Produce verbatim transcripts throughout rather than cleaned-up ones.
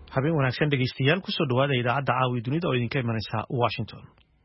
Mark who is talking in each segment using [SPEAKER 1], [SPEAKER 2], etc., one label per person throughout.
[SPEAKER 1] habeen wanaagsan dhegeystayaal ku soo dhawaada idaacadda caawi dunida oo idinka imanaysa Washington.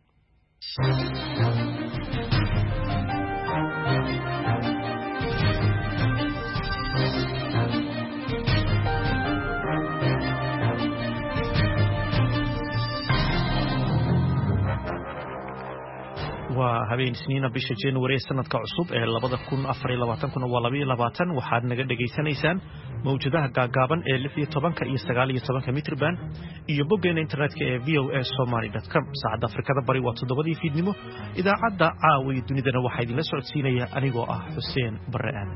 [SPEAKER 1] waa habeen isniina bisha January sanadka cusub ee labada kun afar iyo labaatan kuna waa laba iyo labaatan waxaad naga dhageysanaysaan mawjadaha gaagaaban ee lix iyo toban iyo sagaal iyo toban mitir band iyo boggeena internetka ee v o a somali dot com saacada Afrikada bari waa toddobadii fiidnimo idaacadda caawi dunidana waxaa idinla socodsiinaya anigoo ah Xuseen Barre Aadan.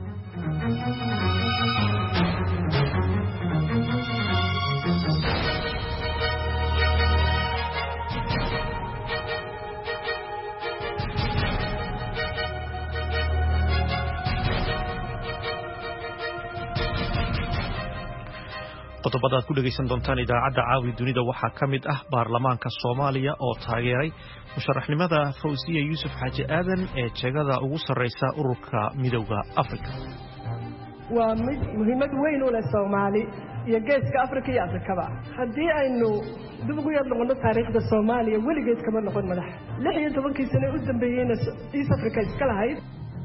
[SPEAKER 1] qodobada ku dhageysan doontaan idaacadda caawi dunida waxaa ka mid ah baarlamaanka Soomaaliya oo taageeray musharaxnimada Fawziya Yuusuf Xaaji Aadan ee jagada ugu sareysa ururka Midowga Afrika.
[SPEAKER 2] waa mid muhiimad weyn u leh Soomaali iyo geeska Afrika iyo Afrikaba haddii aynu dib ugu yar noqono taariikhda Soomaaliya weligeed kama noqon madax lix iyo tobankii sano u dambeeyayna East Africa iska lahayd.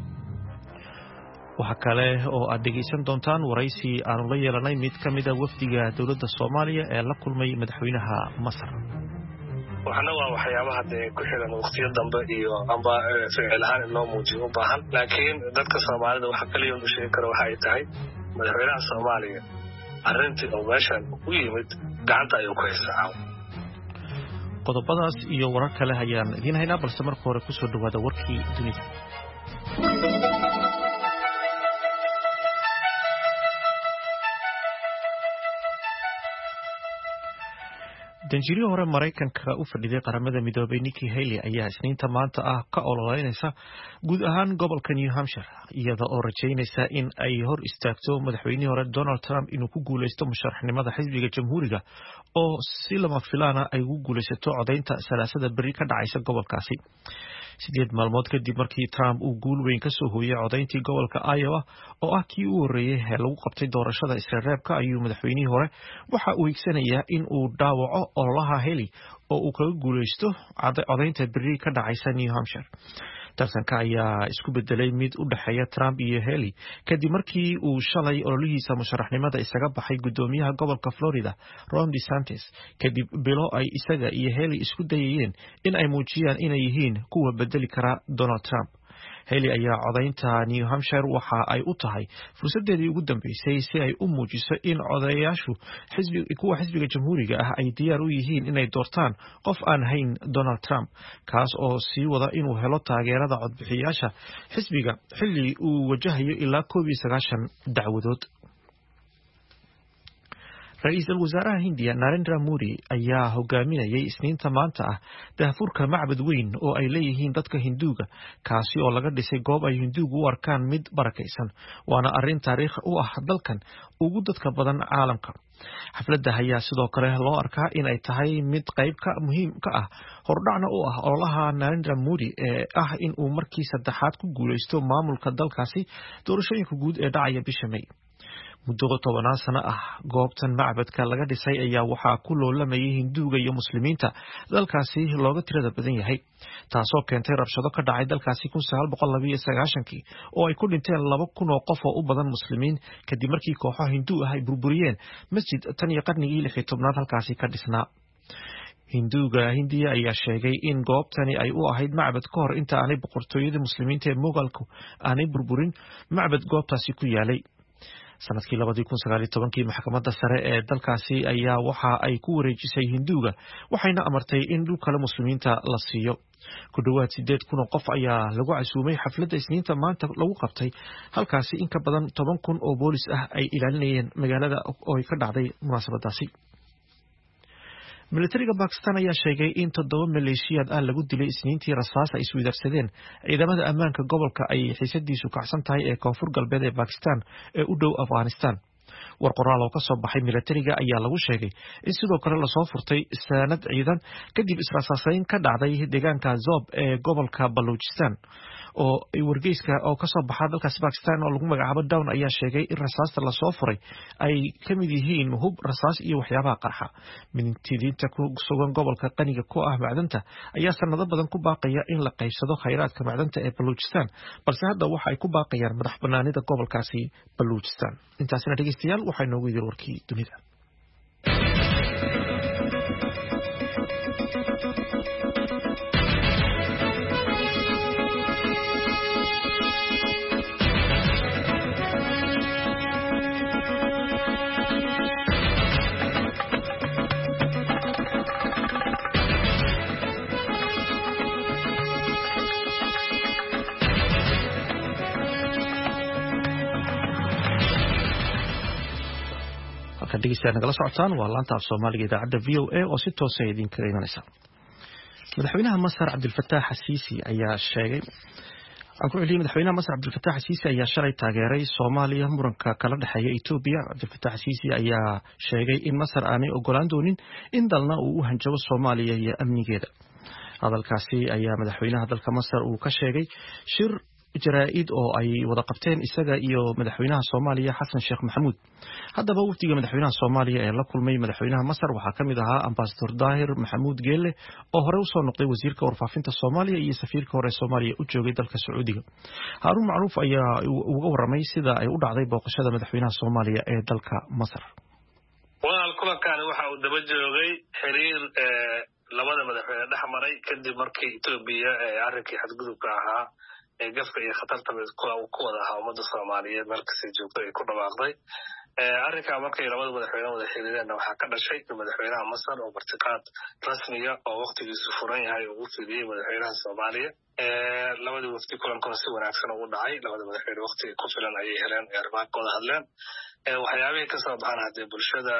[SPEAKER 1] waxa kale oo aad dhegeysan doontaan waraysi aanu la yeelanay mid ka mid ah wafdiga dawladda Soomaaliya ee la kulmay madaxweynaha Masar.
[SPEAKER 3] waxana waa waxyaabaha ku xiran waqtiyo dambe iyo amba ficil ahaan inoo muujiyo u baahan laakiin dadka Soomaalida waxa kaliya uu sheegi karo waxa ay tahay madaxweynaha Soomaaliya arrintii oo meeshan u yimid gacanta ayuu ku haysaa.
[SPEAKER 1] qodobadaas iyo warar kale ayaan idin haynaa balse marka hore ku soo dhawaada warkii dunida. danjiriyo hore Mareykanka u fadhiday qaramada midoobay Nikki Haley ayaa isniinta maanta ah ka ololeynaysa guud ahaan gobolka New Hampshire iyada oo rajaynaysa in ay hor istaagto madaxweynihii hore Donald Trump inuu ku guuleysto musharaxnimada xisbiga jamhuuriga oo si lama filaana ay ugu guuleysato codeynta salaasada beri ka dhacaysa gobolkaasi. sideed maalmood kadib markii Trump uu guul weyn ka soo hooyay codeyntii gobolka Iowa oo ah kii uu horeeyay ee lagu qabtay doorashada isreebka ayuu madaxweynihii hore waxa uu igsanayaa in uu dhaawaco ololaha Haley oo uu kaga guuleysto codeynta beri ka dhacaysa New Hampshire. tartanka ayaa isku bedelay mid u dhaxeeya Trump iyo Haley kadib markii uu shalay ololihiisa musharaxnimada isaga baxay gudoomiyaha gobolka Florida Ron DeSantis kadib bilo ay isaga iyo Haley isku dayayeen in ay muujiyaan inay yihiin kuwa bedeli kara Donald Trump. Haley ayaa codeynta New Hampshire waxa ay u tahay fursadeedii ugu dambeysay si ay u muujiso in codeyaashu xisbiga kuwa xisbiga jamhuuriga ah ay diyaar u yihiin inay doortaan qof aan hayn Donald Trump kaas oo sii wada inuu helo taageerada codbixiyaasha xisbiga xilli uu wajahayo ilaa koob iyo sagaashan dacwadood. Ra'iisul Wasaaraha Hindiya Narendra Modi ayaa hogaaminayay isniinta maanta ah daahfurka macbad weyn oo ay leeyihiin dadka Hinduuga kaasi oo laga dhisay goob ay Hinduugu u arkaan mid barakaysan waana arrin taariikh u ah dalkan ugu dadka badan caalamka. xafladda ayaa sidoo kale loo arkaa in ay tahay mid qayb ka muhiim ka ah hordhacna u ah ololaha Narendra Modi ee ah in uu markii saddexaad ku guuleysto maamulka dalkaasi doorashooyinka guud ee dhacaya bisha May. muddo tobanaan sano ah goobtan macbadka laga dhisay ayaa waxaa ku loolamayay Hinduuga iyo Muslimiinta dalkaasi looga tirada badan yahay taasoo keentay rabshado ka dhacay dalkaasi kun sagaal boqol laba iyo sagaashan-kii oo ay ku dhinteen laba kun oo qof oo u badan Muslimiin kadib markii kooxo Hindu ah ay burburiyeen masjid tan iyo qarnigii lix iyo tobnaad halkaasi ka dhisnaa. Hinduuga Hindiya ayaa sheegay in goobtani ay u ahayd macbad ka hor inta aanay boqortooyada Muslimiinta ee Mughal-ku aanay burburin macbad goobtaasi ku yaalay. sanadkii labadii kun sagaal iyo tobankii maxkamadda sare ee dalkaasi ayaa waxa ay ku wareejisay Hinduuga waxayna amartay in dhul kale Muslimiinta la siiyo. ku dhawaad sideed kun oo qof ayaa lagu casuumay xafladda isniinta maanta lagu qabtay halkaasi in ka badan toban kun oo boolis ah ay ilaalinayeen magaalada oo ay ka dhacday munaasabadaasi. militariga Pakistan ayaa sheegay in toddoba maleeshiyaad ah lagu dilay isniintii rasaas ay isweydaarsadeen ciidamada ammaanka gobolka ay xiisadiisu kacsan tahay ee koonfur galbeed ee Pakistan ee u dhow Afghanistan. war qoraal oo ka soo baxay militariga ayaa lagu sheegay in sidoo kale la soo furtay sanad ciidan kadib israasaasayn ka dhacday deegaanka Zob ee gobolka Balochistan. oo wargeyska oo ka soo baxa dalkaasi Pakistan oo lagu magacaabo Dawn ayaa sheegay in rasaasta la soo furay ay ka mid yihiin hub rasaas iyo waxyaabaha qarxa. Mintidiinta ku sugan gobolka qaniga ku ah macdanta ayaa sanado badan ku baaqaya in la qaybsado khayraadka macdanta ee Balochistan, balse hadda waxa ay ku baaqayaan madax banaanida gobolkaasi Balochistan. Intaasina dhageystayaal waxay noogu yiri warkii dunida. dhegeystayaal nagala socotaan waa laanta af Soomaaliga idaacadda V O A oo si toos ah idin kaga imanaysa. Madaxweynaha Masar Abdel Fattah al-Sisi ayaa sheegay aan ku celiyay madaxweynaha Masar Abdel Fattah al-Sisi ayaa shalay taageeray Soomaaliya muranka kala dhaxeeya Ethiopia. Abdel Fattah al-Sisi ayaa sheegay in Masar aanay ogolaan doonin in dalna uu u hanjabo Soomaaliya iyo amnigeeda. Hadalkaasi ayaa madaxweynaha dalka Masar uu ka sheegay shir jaraa'id oo ay wada qabteen isaga iyo madaxweynaha Soomaaliya Xasan Sheekh Maxamuud. Haddaba wafdiga madaxweynaha Soomaaliya ee la kulmay madaxweynaha Masar waxaa ka mid ahaa Ambassador Daahir Maxamuud Geelle oo hore u soo noqday wasiirka warfaafinta Soomaaliya iyo safiirka hore Soomaaliya u joogay dalka Sacuudiga. Haruun Macruuf ayaa uga warramay sida ay u dhacday booqashada madaxweynaha Soomaaliya ee dalka Masar.
[SPEAKER 3] Walaal kulankan waxa uu daba joogay xiriir labada madaxweyne dhex maray kadib markii Ethiopia ee arrinkii xadgudubka ahaa ee gafka iyo khatarta ku wada ahaa ummadda Soomaaliyeed markii joogtay ay ku dhawaaqday. arrinka markay labada madaxweyne wada xiriireen waxaa ka dhashay madaxweynaha Masar oo martiqaad rasmiya oo waqtigiisu furan yahay oo u fidiyay madaxweynaha Soomaaliya. labada wafdi kulankooda si wanaagsan ugu dhacay, labada madaxweyne waqti ku filan ayay heleen ee arrimaha hadleen. waxyaabihii ka soo baxaan hadee bulshada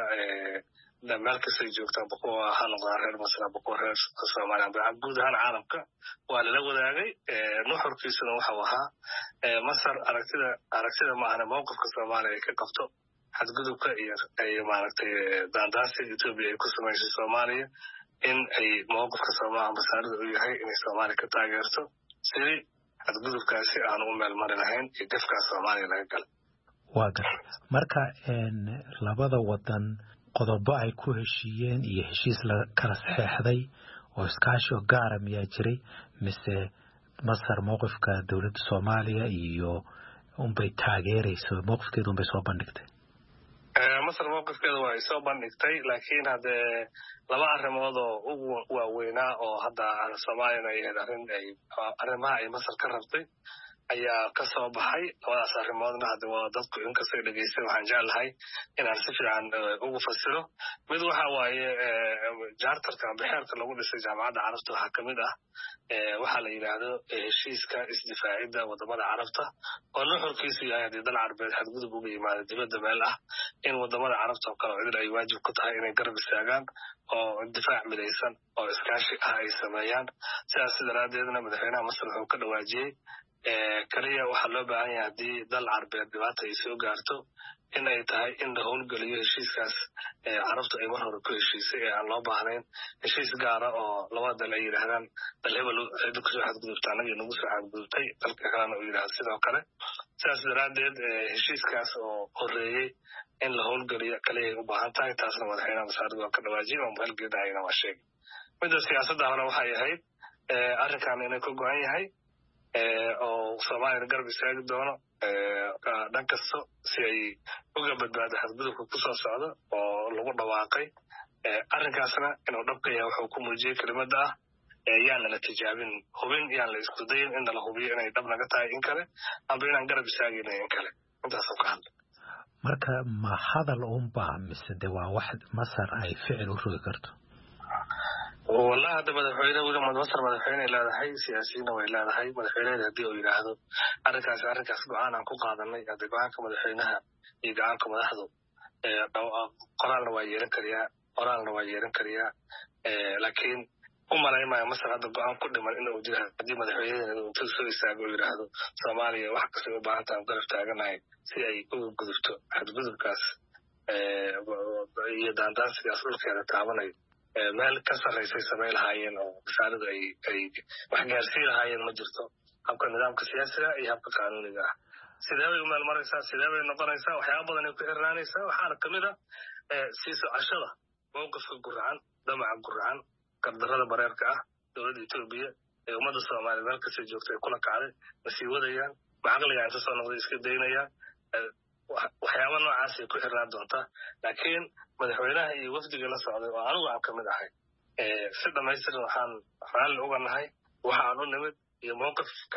[SPEAKER 3] meel kasta ay joogtaan boqol ha noqdaan reer Masar boqol reer Soomaaliya guud ahaan caalamka waa lala wadaagay. nuxurkiisuna waxa ahaa Masar aragtida aragtida ma ahna mowqifka Soomaaliya ay ka qabto xadgudubka iyo ay maaragtay daandaasiga Ethiopia ay ku samaysay Soomaaliya in ay mowqifka Soomaaliya ambasaadada u yahay inay Soomaaliya ka taageerto sidii xadgudubkaasi aan u meel mari lahayn iyo gafka Soomaaliya laga galay.
[SPEAKER 4] waa gar marka labada wadan qodobo ay ku heshiiyeen iyo heshiis la kala saxeexday oo iskaashi oo gaar ah miyaa jiray mise Masar mowqifka dawladda Soomaaliya iyo unbay taageerayso mowqifkeedu unbay soo bandhigtay?
[SPEAKER 3] Masar mowqifkeedu waa ay soo bandhigtay laakiin hadee laba arrimood oo ugu waaweynaa oo hadda Soomaaliya ay arrin ay arrimaha ay Masar ka rabtay ayaa ka soo baxay. labadaas arrimoodna hadda waa dadku inkastoo dhageystay waxaan jeclahay inaan si fiican ugu fasiro. mid waxa waaye jaartarka bixirka lagu dhisay jaamacadda Carabta waxaa kamid ah waxaa la yiraahdo heshiiska isdifaacidda wadamada Carabta oo nuxurkiisu yahay hadii dal Carbeed xadgudub uga yimaado dibadda meel ah in wadamada Carabta oo kale cid ay waajib ku tahay inay garab istaagaan oo difaac midaysan oo iskaashi ah ay sameeyaan. sidaas daraadeedna madaxweynaha Masar wuxuu ka dhawaajiyay kaliya waxaa loo baahan yahay haddii dal Carbeed dhibaato ay soo gaarto in ay tahay in la howlgeliyo heshiiskaas Carabtu ay mar hore ku heshiisay ee aan loo baahnayn heshiis gaara oo labada dal ay yidhaahdaan dal hebel cid ku soo xadgudubta anaga nagu soo xadgudubtay dalka kalena uu yidhaahdo sidoo kale. sidaas daraadeed heshiiskaas oo horeeyey in la howlgeliyo kaliya ay u baahan tahay taasna madaxweynaha Masar waa ka dhawaajiyay oo halgeedayna waa sheegay. midda siyaasadda hore waxay ahayd arrinkan inay ka go'an yahay oo Soomaaliya garab istaagi doono dhan kasta si ay uga badbaado xadgudubka ku soo socdo oo lagu dhawaaqay. arrinkaasna inuu dhabka yahay wuxuu ku muujiyay kelimada ah yaan la tijaabin hubin yaan la isku dayin in la hubiyo inay dhab naga tahay in kale amba inaan garab istaagino in kale intaas oo ka hadla.
[SPEAKER 4] marka ma hadal uun baa mise de waa wax Masar ay ficil u rogi karto?
[SPEAKER 3] والله هذا مدحوينه ولا مدرسة مدحوينه لا ده هاي سياسيين ولا ده هاي مدحوينه هدي ولا هذا أركز أركز قاعنا نكون قاعدنا هذا قاعنا مدحوينها يقعنا مدحضو قرار نواجهين كريا قرار نواجهين كريا لكن هم لا يما مثلا هذا قاعنا كل ما إنه وجه هدي مدحوينه تلسوا يساقوا ولا هذا سوماليا واحد كسر بعض عن قرف تاجنا هاي سي يقول قدرته حد قدر كاس يدان دان سياسول كذا تعبنا meel ka sarreysay samay lahaayeen oo wasaaradda ay ay wax gaarsiin lahaayeen ma jirto. habka nidaamka siyaasiga iyo habka qaanuuniga ah sidee bay u meel maraysaa sidee bay noqonaysaa waxyaaba badan ay ku xirnaanaysaa waxaana kamid ah sii socashada mowqifka guracan damaca guracan gardarrada bareerka ah dowladda Itoobiya ee ummadda Soomaaliyeed meel kasta joogta ay kula kacday ma sii wadayaan ma caqliga inta soo noqday iska daynayaan waxyaaba noocaas ay ku xirnaan doontaa laakiin madaxweynaha iyo wafdiga la socday oo anigu aan kamid ahay si dhamaystiran waxaan raalli uga nahay waxaan u nimid iyo mowqifka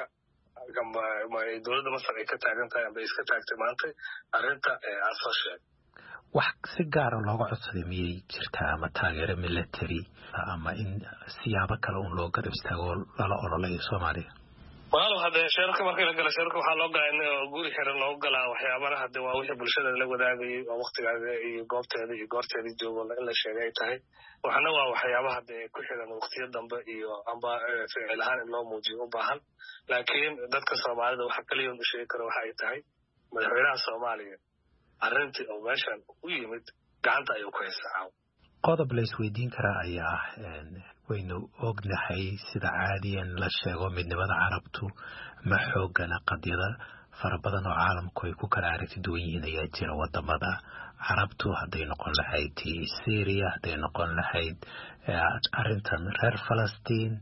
[SPEAKER 3] dowladda Masar ay ka taagan tahay amba iska taagtay maanta arrinta aan soo sheegay
[SPEAKER 4] wax si gaara looga codsaday miyay jirtaa ama taageero military ama in siyaabo kale un loo garab istaago lala ololayo Soomaaliya
[SPEAKER 3] walaal hadee shirka markii la galo shirka waxaa loo gaayay oo guri xiran loo galaa waxyaabaha hadee waa wixii bulshada la wadaagay oo waqtigaada iyo goobteeda iyo goorteeda joogo in la sheegay tahay waxana waa waxyaabaha hadee ku xiran waqtiyo dambe iyo amba ficil ahaan in loo muujiyo u baahan laakiin dadka Soomaalida waxa kaliya uu sheegi karo waxa ay tahay madaxweynaha Soomaaliya arrintii oo meeshan u yimid gacanta ayuu ku haysaa
[SPEAKER 4] qodob la isweydiin karaa ayaa ah waynu ognahay sida caadiyan la sheego midnimada carabtu ma xoogana qadiyada fara badan oo caalamku ay ku kala aragti duwan yihiin ayaa jira wadamada carabtu hadday noqon lahayd Syria hadday noqon lahayd arrintan reer Falastiin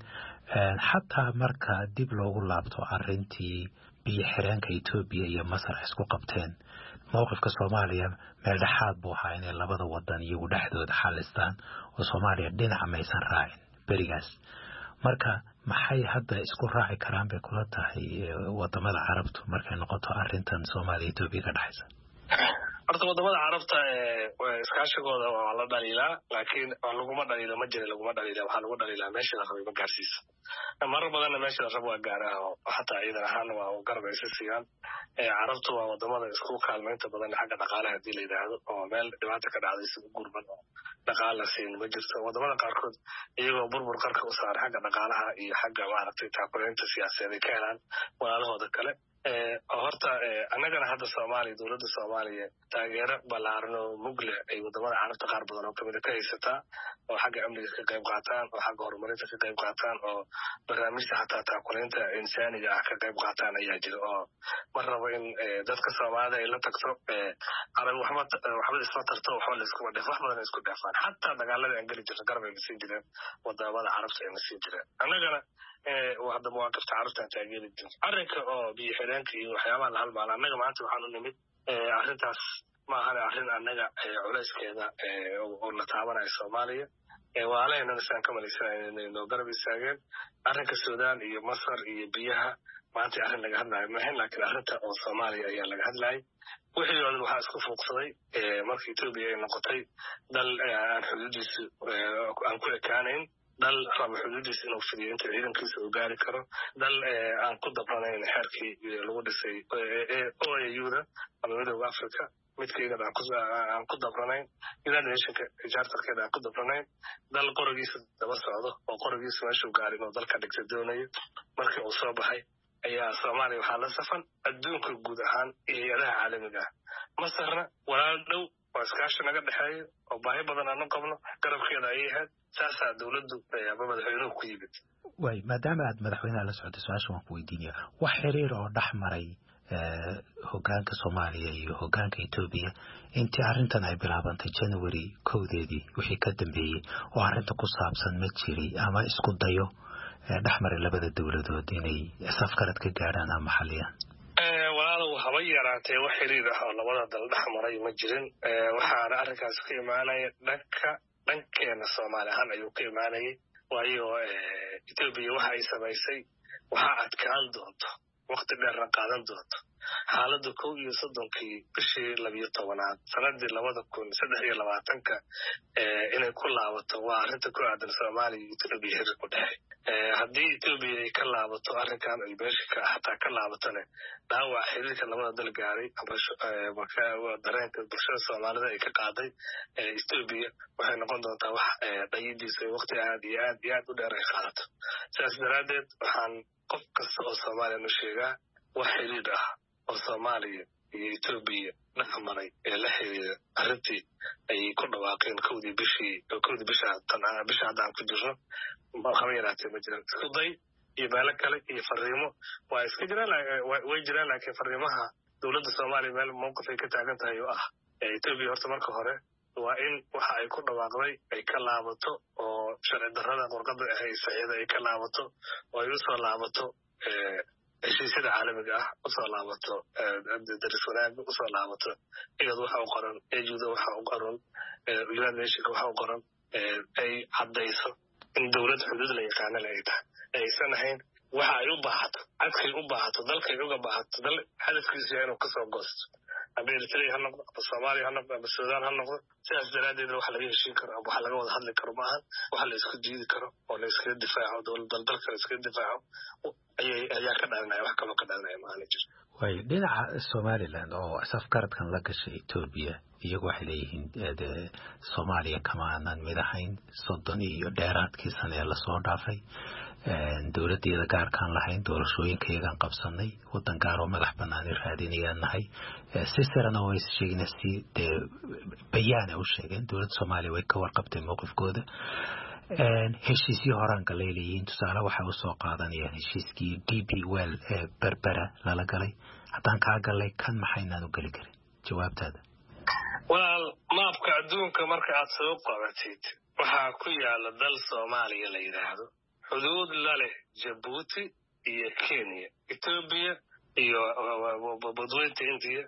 [SPEAKER 4] xataa marka dib loogu laabto arrintii biyo xireenka Itoobiya iyo Masar isku qabteen mowqifka Soomaaliya meel dhaxaad buu ahaa inay labada wadan iyagu dhexdooda xalistaan oo Soomaaliya dhinac maysan raacin berigaas marka maxay hadda isku raaci karaan bay kula tahay wadamada carabtu markay noqoto arrintan Soomaaliya Itoobiya ka dhaxaysa
[SPEAKER 3] horta wadamada carabta ee iskaashigooda waa la dhaliilaa laakiin laguma dhaliilo ma jira laguma dhaliila waxaa lagu dhaliilaa meesha la rabay ma gaarsiisa marar badanna meesha la rabo waa gaaraha oo xataa ciidan ahaan waa garab ay siiyaan carabtu waa wadamada isku kaalmeynta badan xagga dhaqaalaha hadii la yidhaahdo oo meel dhibaato ka dhacday si gurban oo dhaqaala siin ma jirto wadamada qaarkood iyagoo burbur qarka u saaray xagga dhaqaalaha iyo xagga maaragtay taakuleynta siyaasadeed ay ka helaan walaalahooda kale horta annagana hadda Soomaaliya dowladda Soomaaliya taageero ballaaran oo mugle ay wadamada carabta qaar badan oo kamid ah ka haysataa oo xagga amniga ka qayb qaataan oo xagga horumarinta ka qayb qaataan oo barnaamijka xataa taakuleynta insaaniga ah ka qayb qaataan ayaa jira oo mar rabo in dadka Soomaalida ay la tagto arag waxba waxba isla tarto waxba la isku dhafo wax badan isku dhafaan xataa dagaalada aan gali jirnay garab ay siin jireen wadamada carabta ay siin jireen annagana waa hadda mawaqifta carabta taageeri jirnay arrinka oo biyo xireenka iyo waxyaabaha la halmaala annaga maanta waxaan u nimid arrintaas ma aha arrin annaga culayskeeda oo la taabanayo Soomaaliya waalahayna isaan ka malaysanayn inay noo garab istaageen arrinka Suudaan iyo Masar iyo biyaha maanta arrin laga hadlayo maahan laakiin arrinta oo Soomaaliya ayaa laga hadlayay wixii oo waxaa isku fuuqsaday markii Itoobiya ay noqotay dal aan xuduudiisu aan ku ekaanayn dal rabo xuduudiisa inuu fidiyo inta ciidankiisa uu gaari karo dal aan ku dabranayn xeerkii lagu dhisay O A U-da ama midowga Afrika midkeeda aan ku dabranayn United Nationka charterkeeda aan ku dabranayn dal qorigiisa daba socdo oo qorigiisa meeshuu gaari inuu dalka dhigta doonayo markii uu soo baxay ayaa Soomaaliya waxaa la safan adduunka guud ahaan iyo hay'adaha caalamiga ah Masarna walaal dhow waa iskaashi naga dhexeeyo oo baahi badan aan qabno garabkeeda ay ahayd saasaa dowladdu ama madaxweynuhu ku yimid
[SPEAKER 4] way maadaama aad madaxweynaha la socotay su'aasha waan ku weydiinaya wax xiriir oo dhex maray hoggaanka Soomaaliya iyo hoggaanka Itoobiya intii arrintan ay bilaabantay January kowdeedii wixii ka dambeeyay oo arrinta ku saabsan ma jiray ama isku dayo dhex maray labada dowladood inay safkarad ka gaaraan ama xaliyaan
[SPEAKER 3] walaalow haba yaraatee wax xiriir ah oo labada dal dhex maray ma jirin waxaana arrinkaas ka imaanaya dhanka dhankeena Soomaali ahaan ayuu ka imaanayay waayo Itoobiya waxa ay samaysay waxa adkaan doonto waqti dheer qaadan doonto xaaladda kow iyo soddonkii bishii labiyo tobanaad sanadii labada kun saddex iyo labaatanka inay ku laabato waa arrinta ku aadan Soomaaliya iyo Itoobiya xiriir ku dhexe haddii Itoobiya ay ka laabato arrinkan ay beeshka xataa ka laabatana dhaawac xiriirka labada dal gaaray marka dareenka bulshada Soomaalida ay ka qaaday Itoobiya waxay noqon doontaa wax dhayidiisa waqti aad iyo aad iyo aad u dheer ay qaadato sidaas daraadeed waxaan qof kasta oo Soomaaliya u sheegaa wax xiriir ah oo Soomaaliya iyo Itoobiya dhex maray ee la xiriira arrintii ay ku dhawaaqeen kowdii bishii kowdii bisha tan bisha hadda aan ku jirno haba yaraatee ma jiraan isku day iyo meelo kale iyo fariimo waa iska jiraan way jiraan laakiin fariimaha dowladda Soomaaliya meel mowqif ay ka taagan tahay oo ah Ethiopia horta marka hore waa in waxa ay ku dhawaaqday ay ka laabato oo sharci darrada qorqada ay saxiixda ay ka laabato oo ay u soo laabato heshiisyada caalamiga ah u soo laabato daris wanaag u soo laabato iyada waxa u qoran eejuda waxa u qoran United Nations waxa u qoran ay caddayso in dowladda xuduud la yaqaan ay tahay aysan ahayn waxa ay u baahato adkay u baahato dalkay uga baahato dal hadafkiisu inuu ka soo goosto ama Eritrea ha noqdo ama Soomaaliya ha noqdo ama Suudaan ha noqdo sidaas daraadeed waxa laga heshiin karo waxa laga wada hadli karo maaha waxa la isku diidi karo oo la iska difaaco dowladda dalka la iska difaaco ayay ayaa ka dhalanaya wax kale ka dhalanaya maahan jir
[SPEAKER 4] way dhinaca Somaliland oo safgaradkan la gashay Ethiopia iyagu waxay leeyihiin Soomaaliya kama aanan mid ahayn soddon iyo dheeraadkii sano ee la soo dhaafay dowladdeeda gaarkaan lahayn doorashooyinkeegan qabsanay wadan gaar oo madax bannaan raadinayaan nahay si sirana way sheegeen si bayaan u sheegeen dowladda Soomaaliya way ka warqabtay mowqifkooda heshiisyo horaan galay leeyihiin tusaale waxa uu soo qaadanayaan heshiiskii D P World ee Berbera lala galay haddaan kaa galay kan maxaynaan u gali karin jawaabtaada
[SPEAKER 3] wal maabka adduunka marka aad soo qabatid waxaa ku yaala dal Soomaaliya la yiraahdo xuduud la leh Djibouti iyo Kenya Ethiopia iyo badweynta India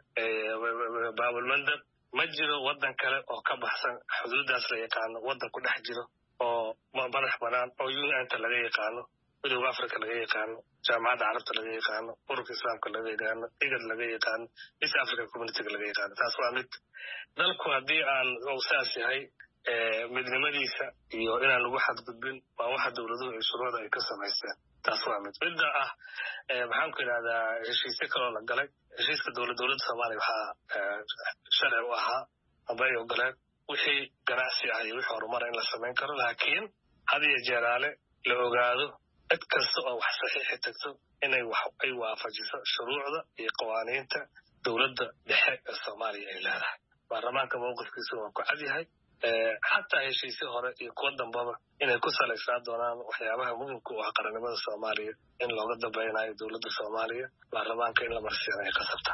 [SPEAKER 3] Babul Mandab ma jiro wadan kale oo ka baxsan xuduudaas la yaqaan wadan ku dhex jiro oo madax banaan oo U N-ta laga yaqaano Midowga Afrika laga yaqaano Jaamacadda Carabta laga yaqaano Ururka Islaamka laga yaqaano IGAD laga yaqaano East African Community laga yaqaano taas waa mid dalku haddii aan owsaas yahay midnimadiisa iyo inaan lagu xadgudbin waa waxa dowladuhu ay shuruucda ay ka samaysteen taas waa mid midda ah maxaan ku yidhahdaa heshiisyo kaloo la galay heshiiska dowlad dowladda Soomaaliya waxaa sharci u ahaa aba ay ogoleen wixii ganacsi ah iyo wixii horumar in la samayn karo laakiin had iyo jeeraale la ogaado cid kasta oo wax saxiixi tagto inay wax ay waafajiso shuruucda iyo qawaaniinta dowladda dhexe ee Soomaaliya ay leedahay baarlamaanka mowqifkiisu waa ku cad yahay حتى heshiisyo hore iyo kuwa dambaba inay ku salaysnaa doonaan waxyaabaha muhiimka u ah qarannimada Soomaaliya in looga dambaynayo dowladda Soomaaliya baarlamaanka in la marsiyo ay qasabta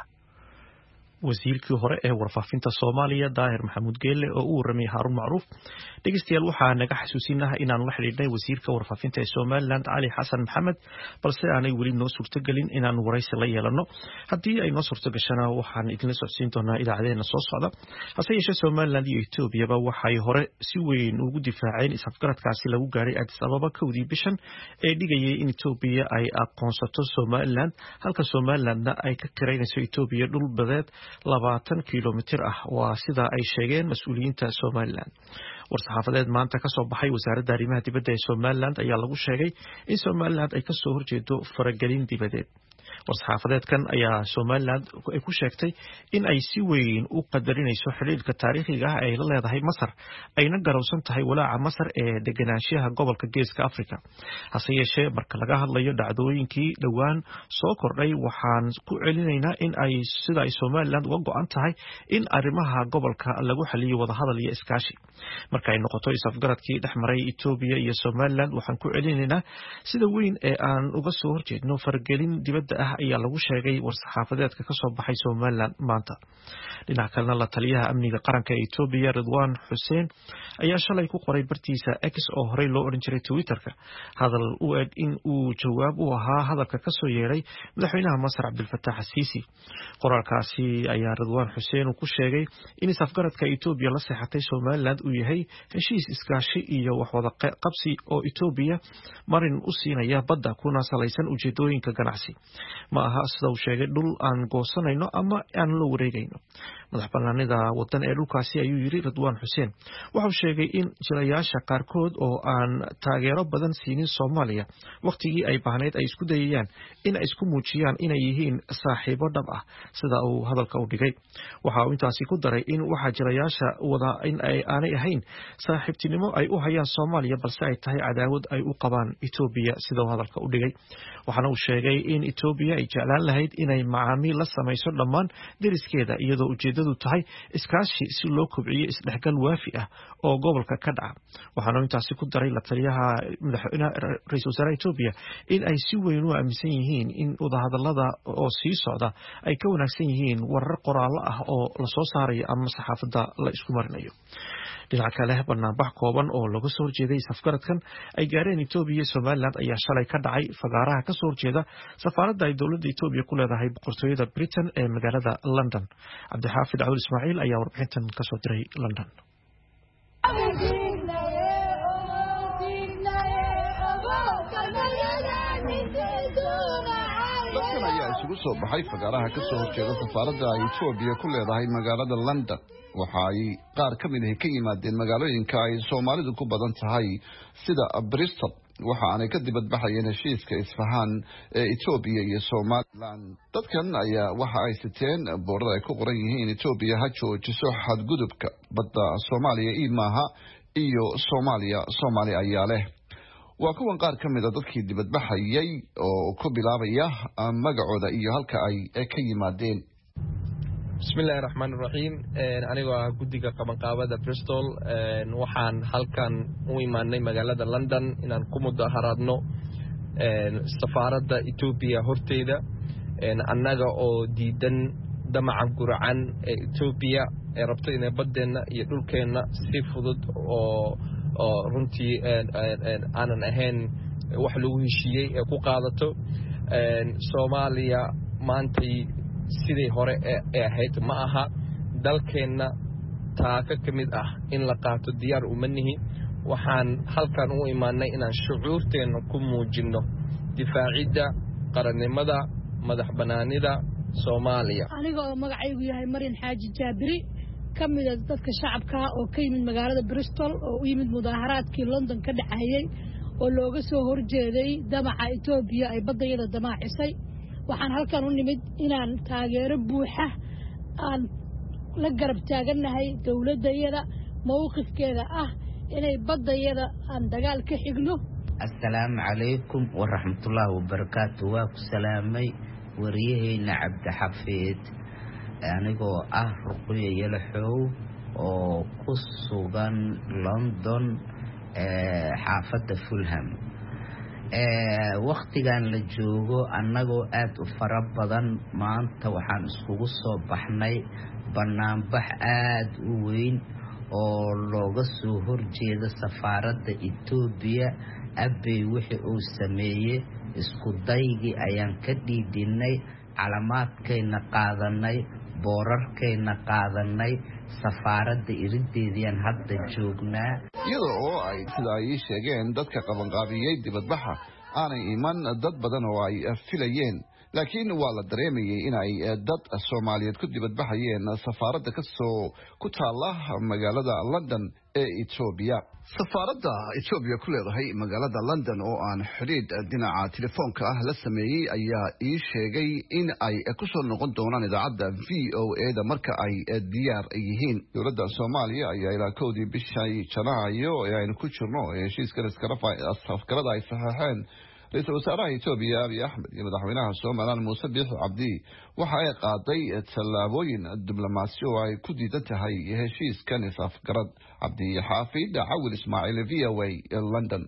[SPEAKER 1] wasiirkii hore ee warfaafinta Soomaaliya Daahir Maxamuud Geelle oo uu waramay Harun Macruuf dhageystayaal waxaa naga xasuusinahay inaan la xiriirnay wasiirka warfaafinta ee Somaliland Ali Xasan Maxamed balse aanay weli noo suurtagelin inaan waraysi la yeelano haddii ay noo suurtagashana waxaan idin socodsiin doonaa idaacadeena soo socda hase yeeshee Somaliland iyo Ethiopia waxay hore si weyn ugu difaaceen isafgaradkaasi lagu gaaray Addis Ababa kowdii bishan ee dhigayay in Ethiopia ay aqoonsato Somaliland halka Somalilandna ay ka kireynayso Ethiopia dhul badeed labaatan kiiloomitir ah waa sida ay sheegeen mas'uuliyiinta Somaliland warsaxaafadeed maanta ka soo baxay wasaaradda arrimaha dibadda ee Somaliland ayaa lagu sheegay in Somaliland ay ka soo horjeedo faragelin dibadeed warsaxaafadeedkan ayaa Somaliland ay ku sheegtay in ay si weyn u qadarinayso xiriirka taariikhiga ah ee la leedahay Masar ayna garowsan tahay walaaca Masar ee deganaanshaha gobolka Geeska Afrika hase yeeshee marka laga hadlayo dhacdooyinkii dhawaan soo kordhay waxaan ku celinaynaa in ay sida ay Somaliland uga go'an tahay in arrimaha gobolka lagu xaliyo wada hadal iyo iskaashi marka ay noqoto isafgaradkii dhexmaray Ethiopia iyo Somaliland waxaan ku celinaynaa sida weyn ee aan uga soo horjeedno faragelin dibadda ah ayaa lagu sheegay warsaxaafadeedka ka soo baxay Somaliland maanta dhinaca kalena la taliyaha amniga qaranka ee Ethiopia Ridwan Hussein ayaa shalay ku qoray bartiisa X oo horey loo oran jiray Twitterka hadal u ed in uu jawaab u ahaa hadalka ka soo yeeray madaxweynaha Masar Abdel Fattah al-Sisi qoraalkaasi ayaa Ridwan Hussein ku sheegay in isafgaradka Ethiopia la saxatay Somaliland uu yahay heshiis iskaashi iyo wax wada qabsi oo Ethiopia marin u siinaya badda kuna salaysan ujeedooyinka ganacsi ma aha sida uu sheegay dhul aan goosanayno ama aan la wareegayno madaxbannaanida wadan ee dhulkaasi ayuu yiri Ridwan Hussein waxa uu sheegay in jilayaasha qaarkood oo aan taageero badan siinin Soomaaliya waqtigii ay baahneed ay isku dayayaan in ay isku muujiyaan inay yihiin saaxiibo dhab ah sida uu hadalka u dhigay waxa uu intaasi ku daray in waxa jilayaasha wada in ay aanay ahayn saaxiibtinimo ay u hayaan Soomaaliya balse ay tahay cadaawad ay u qabaan Ethiopia sida uu hadalka u dhigay waxana uu sheegay in Ethiopia ay jeclaan lahayd inay macaamiil la samayso dhammaan deriskeeda iyadoo ujeedadu tahay iskaashi si loo kobciyo isdhexgal waafi ah oo gobolka ka dhaca. waxaana intaasi ku daray la taliyaha madaxweynaha ra-iisul wasaaraha Itoobiya in ay si weyn u aaminsan yihiin in wadahadalada oo sii socda ay ka wanaagsan yihiin warar qoraallo ah oo la soo saarayo ama saxaafadda la isku marinayo. dhinaca kale banaanbax kooban oo laga soo horjeeday safgaradkan ay gaareen Itoobiya iyo Somaliland ayaa shalay ka dhacay fagaaraha ka soo horjeeda safaaradda ay dowladda Itoobiya ku leedahay boqortooyada Britain ee magaalada London. Cabdixaafid Cawil Ismaaciil ayaa warbixintan ka soo diray London.
[SPEAKER 5] dadkan ayaa isugu soo baxay fagaaraha ka soo horjeeda safaaradda ay Itoobiya ku leedahay magaalada London. waxa ay qaar ka mid ah ka yimaadeen magaalooyinka ay Soomaalidu ku badan tahay sida Bristol. waxa aanay ka dibad baxayeen heshiiska isfahan ee Itoobiya iyo Somaliland. dadkan ayaa waxa ay siteen boorada ay ku qoran yihiin Itoobiya ha joojiso xadgudubka badda Soomaaliya iimaha iyo Soomaaliya Soomaali ayaa leh. waa kuwan qaar ka mid ah dadkii dibad baxayay oo ku bilaabaya magacooda iyo halka ay ka yimaadeen.
[SPEAKER 6] bismillaahi raxmaani raxiim. anigoo ah guddiga qabanqaabada Bristol waxaan halkan u imaanay magaalada London inaan ku mudaharaadno safaaradda Itoobiya horteeda annaga oo diidan damaca guracan ee Itoobiya ee rabto inay badeena iyo dhulkeena si fudud oo oo runtii aanan ahayn wax lagu heshiiyey ee ku qaadato. Soomaaliya maantay sidii hore ee ahayd ma aha. dalkeena taaka ka mid ah in la qaato diyaar uma nihi. waxaan halkan u imaanay inaan shucuurteena ku muujino difaacidda qarannimada madax banaanida Soomaaliya.
[SPEAKER 7] aniga oo magacaygu yahay Marin Xaaji Jaabiri ka mid ah dadka shacabka oo ka yimid magaalada Bristol oo u yimid mudaharaadkii London ka dhacayay oo looga soo horjeeday damaca Itoobiya ay badayada damaacisay. waxaan halkan u nimid inaan taageero buuxa aan la garab taaganahay dawladayada mowqifkeeda ah inay badayada aan dagaal ka xigno.
[SPEAKER 8] assalaamu calaykum wa rahmatullaahi wa barakaatuh. waa ku salaamay wariyahayna Cabdixafiid anigoo ah Ruqayya Yalaxow oo ku sugan London xaafadda Fulham. waqtigan la joogo annagoo aad u fara badan maanta waxaan iskugu soo baxnay banaanbax aad u weyn oo looga soo horjeeda safaaradda Itoobiya. Abbey wixii uu sameeyey isku daygii ayaan ka dhiidhinay, calaamaadkayna qaadanay, boorarkayna qaadanay, safaaradda irideediyaan hadda joognaa.
[SPEAKER 5] iyadoo oo ay sida ay sheegeen dadka qabanqaabiyey dibadbaxa aanay iman dad badan oo ay filayeen, laakiin waa la dareemayay in ay dad Soomaaliyeed ku dibadbaxayeen safaaradda ka soo ku taala magaalada London ee Itoobiya. safaaradda Itoobiya ku leedahay magaalada London oo aan xiriir dhinaca telefoonka ah la sameeyay ayaa ii sheegay in ay ku soo noqon doonaan idaacadda V O A da marka ay diyaar yihiin. dowladda Soomaaliya ayaa ilaa kowdii bishii Janaayo ee aynu ku jirno heshiiska safgarada ay saxeexeen ra-iisul wasaaraha Itoobiya Abiy Ahmed iyo madaxweynaha Somaliland Muuse Biixi Cabdi waxa ay qaaday tallaabooyin diblomaasi oo ay ku diidan tahay heshiiskan safgarad. Cabdixaafid Cawil Ismaaciil, V O A, London.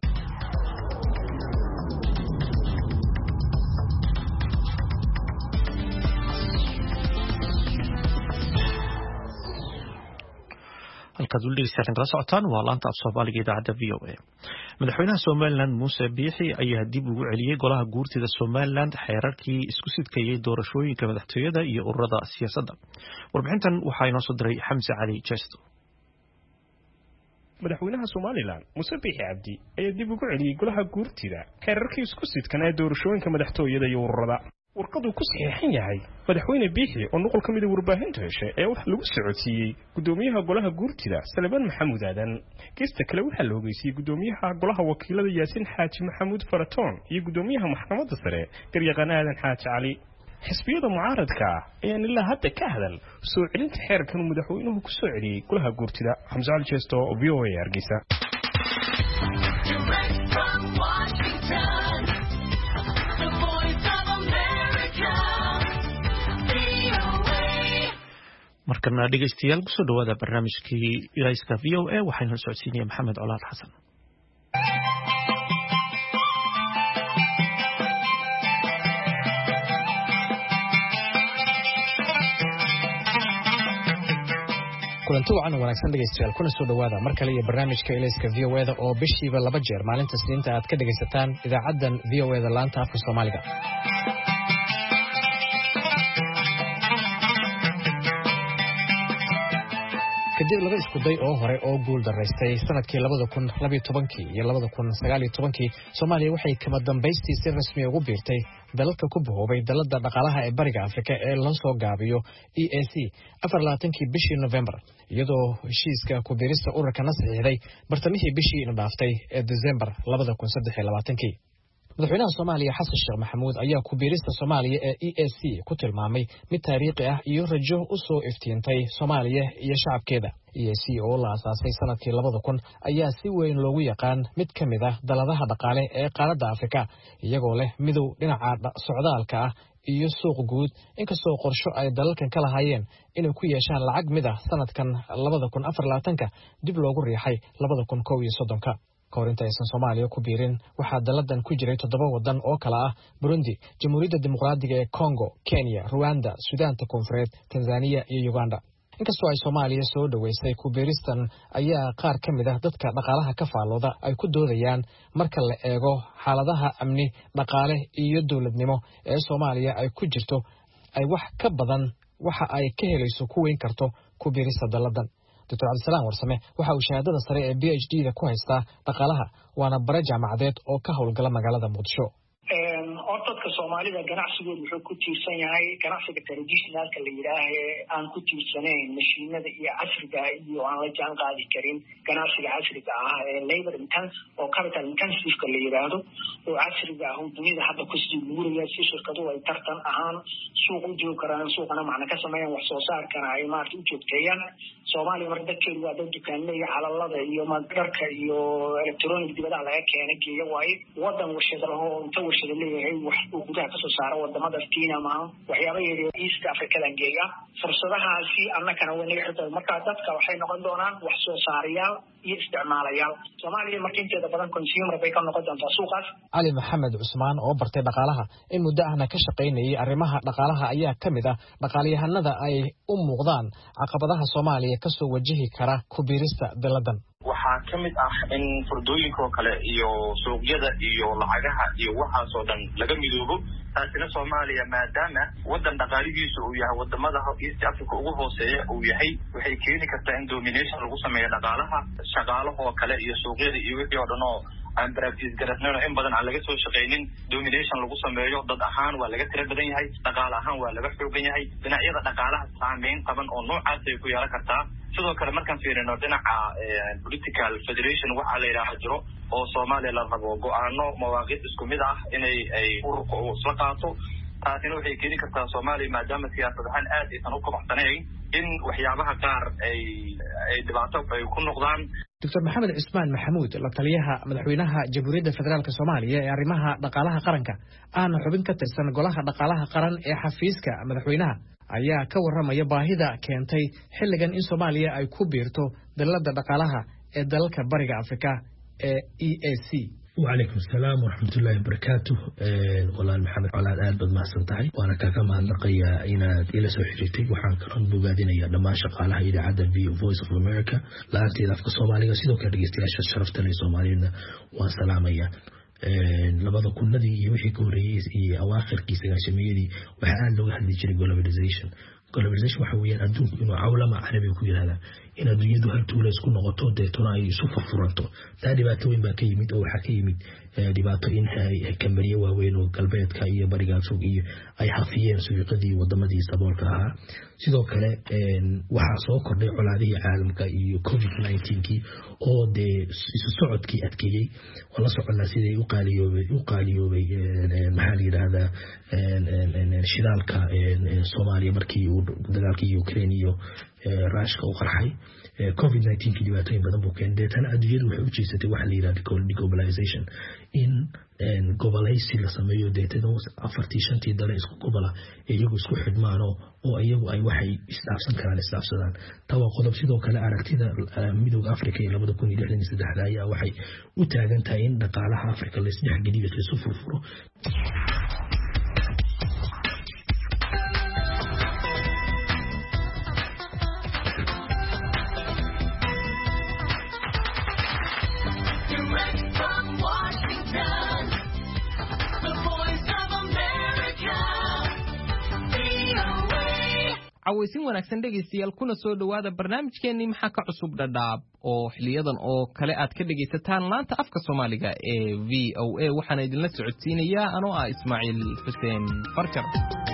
[SPEAKER 1] halkaad weli dhegeystayaal kala socotaan waa laanta af Soomaaliga idaacadda V O A. madaxweynaha Somaliland Muuse Biixi ayaa dib ugu celiyay golaha guurtida Somaliland xeerarkii isku sidkayay doorashooyinka madaxtooyada iyo ururada siyaasadda. warbixintan waxaa inoo soo diray Xamse Cali Jesto.
[SPEAKER 9] madaxweynaha Somaliland Muuse Biixi Cabdi ayaa dib ugu celiyay golaha guurtida xeerarkii isku sidkan ee doorashooyinka madaxtooyada iyo ururada. warqadu ku saxiixan yahay madaxweyne Biixi oo nuqul kamid ah warbaahinta heshay ee wax lagu socodsiiyay gudoomiyaha golaha guurtida Salebaan Maxamuud Aadan. geesta kale waxaa la ogeysiyay gudoomiyaha golaha wakiilada Yaasin Xaaji Maxamuud Faratoon iyo gudoomiyaha maxkamadda sare Garyaqaan Aadan Xaaji Cali. xisbiyada mucaaradka ayaan ilaa hadda ka hadal soo celinta xeerkan madaxweynuhu ku soo celiyay golaha guurtida. Xamse Cali Jesto, V O A, Hargeysa. America.
[SPEAKER 1] markana dhegeystayaal kusoo dhawaada barnaamijkii irayska v o a waxaynu socodsiinaya maxamed colaad xasan.
[SPEAKER 10] kulanti wacan wanaagsan dhegeystayaal kuna soo dhawaada mar kale iyo barnaamijka ilayska v o a da oo bishiiba laba jeer maalinta Isniinta aad ka dhegeysataan idaacadan v o a da laanta afka Soomaaliga. kadib laba isku day oo hore oo guul daraystay sanadkii labada kun laba iyo toban iyo labada kun sagaal iyo toban Soomaaliya waxay kama dambaystii si rasmi ugu biirtay dalalka ku boobay dalada dhaqaalaha ee bariga Afrika ee la soo gaabiyo E A C afar iyo labaatankii bishii November iyadoo heshiiska ku biirista ururka saxiixday bartamihii bishii dhaaftay ee December labada kun saddex iyo labaatan. madaxweynaha Soomaaliya Xasan Sheekh Maxamuud ayaa ku biirista Soomaaliya ee E A C ku tilmaamay mid taariikhi ah iyo rajo u soo iftiintay Soomaaliya iyo shacabkeeda. E A C oo la aasaasay sanadkii labada kun ayaa si weyn loogu yaqaan mid ka mid ah daladaha dhaqaale ee qaaradda Afrika iyagoo leh midow dhinaca socdaalka ah iyo suuq guud inkastoo qorsho ay dalalkan ka lahaayeen inay ku yeeshaan lacag mid ah sanadkan labada kun afar iyo labaatan dib loogu riixay labada kun kow iyo soddon. Koorinta aysan Soomaaliya ku biirin waxaa daladan ku jiray toddoba wadan oo kala ah Burundi, Jamhuuriyadda Dimuqraadiga ee Congo, Kenya, Rwanda, Suudaanta Koonfureed, Tanzania iyo Uganda. inkastoo ay Soomaaliya soo dhaweysay ku biiristan ayaa qaar ka mid ah dadka dhaqaalaha ka faalooda ay ku doodayaan marka la eego xaaladaha amni, dhaqaale iyo dawladnimo ee Soomaaliya ay ku jirto ay wax ka badan waxa ay ka helayso ku weyn karto ku biirista daladan. Doctor Cabdisalaam Warsame waxa uu shahaadada sare ee B H D da ku haystaa dhaqaalaha waana bare jaamacadeed oo ka howlgala magaalada Muqdisho.
[SPEAKER 11] Ortodka Soomaalida ganacsigoodu wuxuu ku tiirsan yahay ganacsiga traditionalka la yiraahdo aan ku tiirsanayn mashiinada iyo casriga iyo aan la jaan qaadi karin ganacsiga casriga ah ee labor intensive oo capital intensive ka la yiraahdo oo casriga ah oo dunida hadda ku sii guuraya si shirkaduhu ay tartan ahaan suuq u joogi karaan suuqana macna ka sameeyaan wax soo saarkana ay maartay u joogteeyaan. Soomaaliya marka dadkeedu waa dad dukaanada iyo xalalada iyo madarka iyo electronic dibadda laga keenay geeyo waaye wadan warshadaha oo inta warshada leeyahay wax uu gudaha ka soo saaro wadamada Kiina ma waxyaabo yaryar East Africa langeeya fursadahaasi annakana way naga xirtay marka dadka waxay noqon doonaan wax soo saarayaal iyo isticmaalayaal. Soomaaliya marka inteeda badan consumer bay ka noqon doontaa suuqaas.
[SPEAKER 10] Ali Maxamed Cusmaan oo bartay dhaqaalaha in muddo ahna ka shaqeynayay arrimaha dhaqaalaha ayaa ka mid ah dhaqaaliyahanada ay u muuqdaan caqabadaha Soomaaliya ka soo wajihi kara ku biirista daladan.
[SPEAKER 12] waxaa ka mid ah in furdooyinka oo kale iyo suuqyada iyo lacagaha iyo waxaas oo dhan laga midoobo. taasina Soomaaliya maadaama wadan dhaqaalihiisu uu yahay wadamada East Africa ugu hooseeya uu yahay waxay keeni kartaa in domination lagu sameeyo dhaqaalaha shaqaalaha oo kale iyo suuqyada iyo wixii oo dhan oo aan practice garasnayno in badan aan laga soo shaqeynin domination lagu sameeyo. dad ahaan waa laga tira badan yahay, dhaqaale ahaan waa laga xoogan yahay. dhinacyada dhaqaalaha saameyn qaban oo noocaas ay ku yeelan kartaa. sidoo kale markaan fiirino dhinaca political federation waxa la yiraahdo jiro oo Soomaaliya la rabo go'aano mawaaqif isku mid ah inay ay ururka u isla qaato. taasina waxay keeni kartaa Soomaaliya maadaama siyaasad ahaan aad aysan u kabaxsanayn in waxyaabaha qaar ay ay dhibaato ay ku noqdaan.
[SPEAKER 10] Doctor Maxamed Cismaan Maxamuud la taliyaha madaxweynaha Jamhuuriyadda Federaalka Soomaaliya ee arrimaha dhaqaalaha qaranka aan xubin ka tirsan golaha dhaqaalaha qaran ee xafiiska madaxweynaha ayaa ka waramaya baahida keentay xilligan in Soomaaliya ay ku biirto dalada dhaqaalaha ee dalalka bariga Afrika ee E A C.
[SPEAKER 13] وعليكم السلام ورحمة الله وبركاته. والله محمد على الآن بد ما سنتهي وأنا كما نقيا إن إلى سوحرتي وحن كرن بوجادين يا لما شغالها إلى عدد في Voice of America لا أنت إذا في الصومالية سيدو كرجستي عشان شرفت لي صومالينا وسلامية. لبعض كل ذي وحي كوريس إيه أواخر كيس عشميدي وحال لو حد يجري globalization globalization وحويان أدون إنه عولمة عربي وكل هذا إن الدنيا ده هالتولز كنا غطوا ده ترى يسوف فرنتو ده دبعته وين بكيميد أو حكيميد دبعته إن هاي كمرية وين وقلبيت كاية بريقات سوقية أي حفيين سوقدي وضمدي سبور كها سيدو كله وحصو كردي على هذه عالم كاية كوفيد تسعة عشر كي أو ده سعود كي أتكي والله سعودنا سيدي يقاليو يقاليو محلي هذا شلال كا سوماليا مركي ودلالكي يوكرينيو raashka u qarxay covid nineteen kii dhibaatooyin badan buu keenay deetana adduunyadu waxay u jeesatay waxa la yidhahdo deglobalization in gobolaysi la sameeyo deetana afartii shantii dale isku gobola iyagu isku xidhmaano oo iyagu ay waxay isdhaafsan karaan isdhaafsadaan taa waa qodob sidoo kale aragtida midowga africa ee labada kun iyo lixdan iyo saddexda ayaa waxay u taagan tahay in dhaqaalaha africa la isdhexgeliyo laisu furfuro
[SPEAKER 6] cawaysin wanaagsan dhegaystayaal kuna soo dhawaada barnaamijkeennii maxaa ka cusub dhadhaab oo xiliyadan oo kale aad ka dhegaysataan laanta afka Soomaaliga ee V O A waxaana idinla socodsiinayaa anoo ah Ismaaciil Xuseen Farjar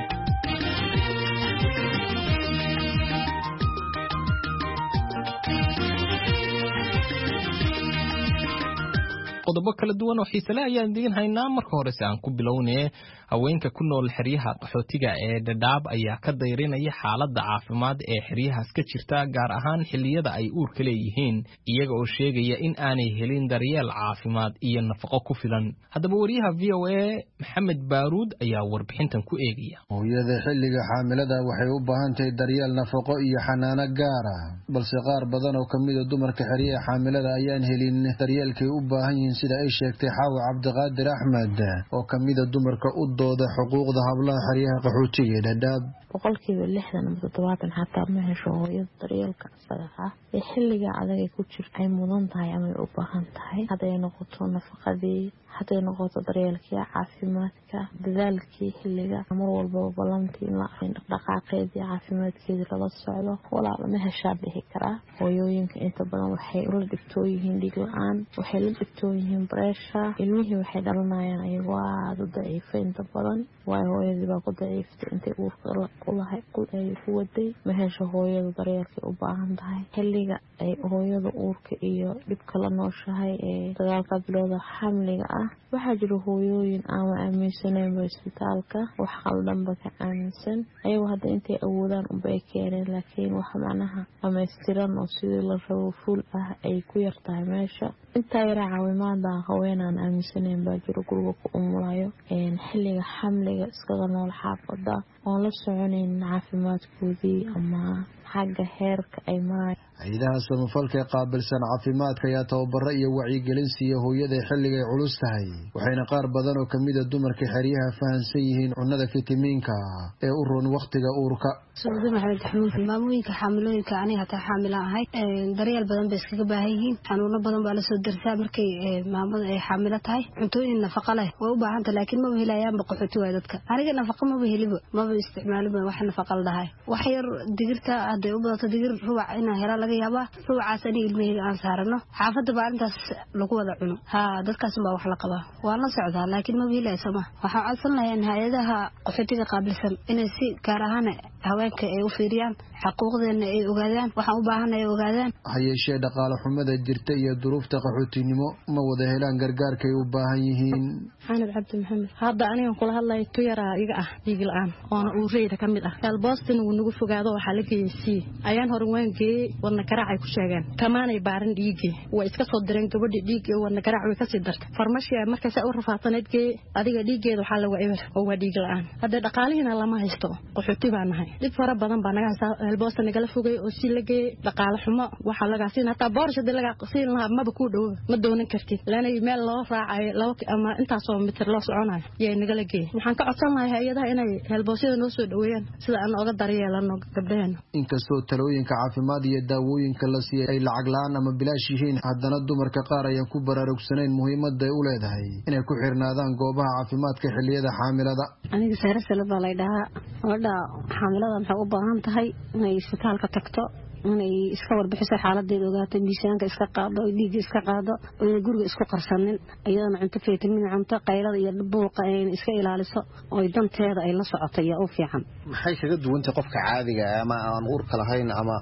[SPEAKER 6] qodobo kala duwan oo xiiso leh ayaan idin haynaa marka hore si aan ku bilownay haweenka ku nool xeryaha qaxootiga ee Dadaab ayaa ka dayrinaya xaaladda caafimaad ee xeryahaas ka jirta gaar ahaan xilliyada ay uurka leeyihiin iyaga oo sheegaya in aanay helin daryeel caafimaad iyo nafaqo ku filan haddaba wariyaha V O A Maxamed Baaruud ayaa warbixintan ku eegaya
[SPEAKER 14] hooyada xilliga xaamilada waxay u baahan tahay daryeel nafaqo iyo xanaano gaar ah balse qaar badan oo kamid ah dumarka xeryaha xaamilada ayaan helin daryeelkay u baahan yihiin sida ay sheegtay Xaawa Cabdiqaadir Axmed oo kamid ah dumarka u dooda xuquuqda hablaha xeryaha qaxootiga ee Dadaab
[SPEAKER 15] boqolkiiba lixdan ama toddobaatan xataa ma hesho hooyada daryeelka asaga ah ee xilliga adag ay ku jirto ay mudan tahay ama u baahan tahay haday noqoto nafaqadii haday noqoto daryeelkii caafimaadka dadaalkii xilliga mar walba balantii la dhaqaaqeedii caafimaadkeeda lala socdo walaal ma heshaa dhihi karaa hooyooyinka inta badan waxay la dhibtoo yihiin dhiig la'aan waxay la dhibtoo yihiin pressure ilmihii waxay dhalanayaan ayagoo aad u daciifa inta badan waayo hooyadii baa ku daciiftay intay uurka ulahay ay ku waday ma hesho hooyada daryeelkay u baahan tahay xilliga ay hooyada uurka iyo dhibka la nooshahay ee dagaalka bilowda xamliga ah waxaa jira hooyooyin aan aaminsaneyn isbitaalka wax qaldanba ka aaminsan ayagoo hadda intay awoodaan unbay keeneen laakiin wax macnaha dhamaystiran oo sidii la rabo fuul ah ay ku yartahay meesha intaa yaraa caawimaada haweenaan aaminsaneyn baa jiro guriga ku umulayo xilliga xamliga iskaga nool xaafada oon la soconayn caafimaadkoodii ama xagga heerka ay maay
[SPEAKER 14] hay'adaha samafalka ee qaabilsan caafimaadka ayaa tababaro iyo wacyigelin siiya hooyada xilliga ay culus tahay waxayna qaar badan oo kamid ah dumarka xeryaha fahansan yihiin cunnada fitamiinka ee u roon waqtiga uurka
[SPEAKER 16] Suudan Maxamed Xamuud maamooyinka xaamilooyinka aniga taa xaamila ahay daryeel badan bay iskaga baahan yihiin xanuuno badan baa la soo darsaa markay maamada ay xaamila tahay cuntooyin nafaqo leh way u baahan tahay laakiin ma helayaan baqaxooti way dadka aniga nafaqo ma helibo ma isticmaalibo wax nafaqo lahaay wax yar digirta haday u badato digir rubac ina hela laga yaabaa rubacaas ani ilmahayga aan saarano xaafada baa intaas lagu wada cuno ha dadkaas baa wax la qabaa waa la socdaa laakiin ma helayso ma waxa codsan lahayn hay'adaha qaxootiga qaabilsan inay si gaar ahaan haweenka ay u fiiriyaan xuquuqdeena ay ogaadaan waxa u baahan ay ogaadaan
[SPEAKER 14] hay'ashee dhaqaale xumada jirta iyo duruufta qaxootinimo ma wada helaan gargaarka ay u baahan yihiin
[SPEAKER 17] Xanad Cabdi Maxamed hadda aniga kula hadlay tu yara iga ah dhiig la'aan oo uu reeyda kamid ah hal Boston uu nagu fogaado waxa la geeyay ayaan hor waan geeyay wadna garaac ay ku sheegeen kamaanay baaran dhiigi way iska soo direen gabadhii dhiig ee wadna garaac way ka sii dartay farmashiya markaas ay u rafaataneed gee adiga dhiigeeda waxa lagu eber oo waa dhiig la'aan hadda dhaqaalihiina lama haysto qaxooti baan nahay dib fara badan baa naga haysta hal Boston naga fogay oo si la geeyay dhaqaale xumo waxa laga siin hata boorshada laga siin lahaa maba ku dhow ma doonan kartid laanay meel loo raacay laba ama intaas oo mitir loo soconayo yay naga la geeyay waxaan ka codsan lahaa hay'adaha inay helboosida noo soo dhaweeyaan sida aan uga daryeelano gabdhaheena
[SPEAKER 14] inkastoo talooyinka caafimaad iyo daawooyinka la siiyay ay lacag la'aan ama bilaash yihiin haddana dumarka qaar ayaan ku baraarugsanayn muhiimadda ay u leedahay inay ku xirnaadaan goobaha caafimaadka xilliyada xaamilada
[SPEAKER 18] aniga saara salad baa la dhahaa gabadha xaamilada waxay u baahan tahay inay isbitaalka tagto inay iska warbixiso xaaladeeda ogaato miisaanka iska qaado dhiig iska qaado oo guriga isku qarsanin iyadana cunto fitamiin cunto qaylada iyo buuqa ay iska ilaaliso oo danteeda ay la socoto iyo u fiican
[SPEAKER 19] maxay kaga duwantay qofka caadiga ama aan uurka lahayn ama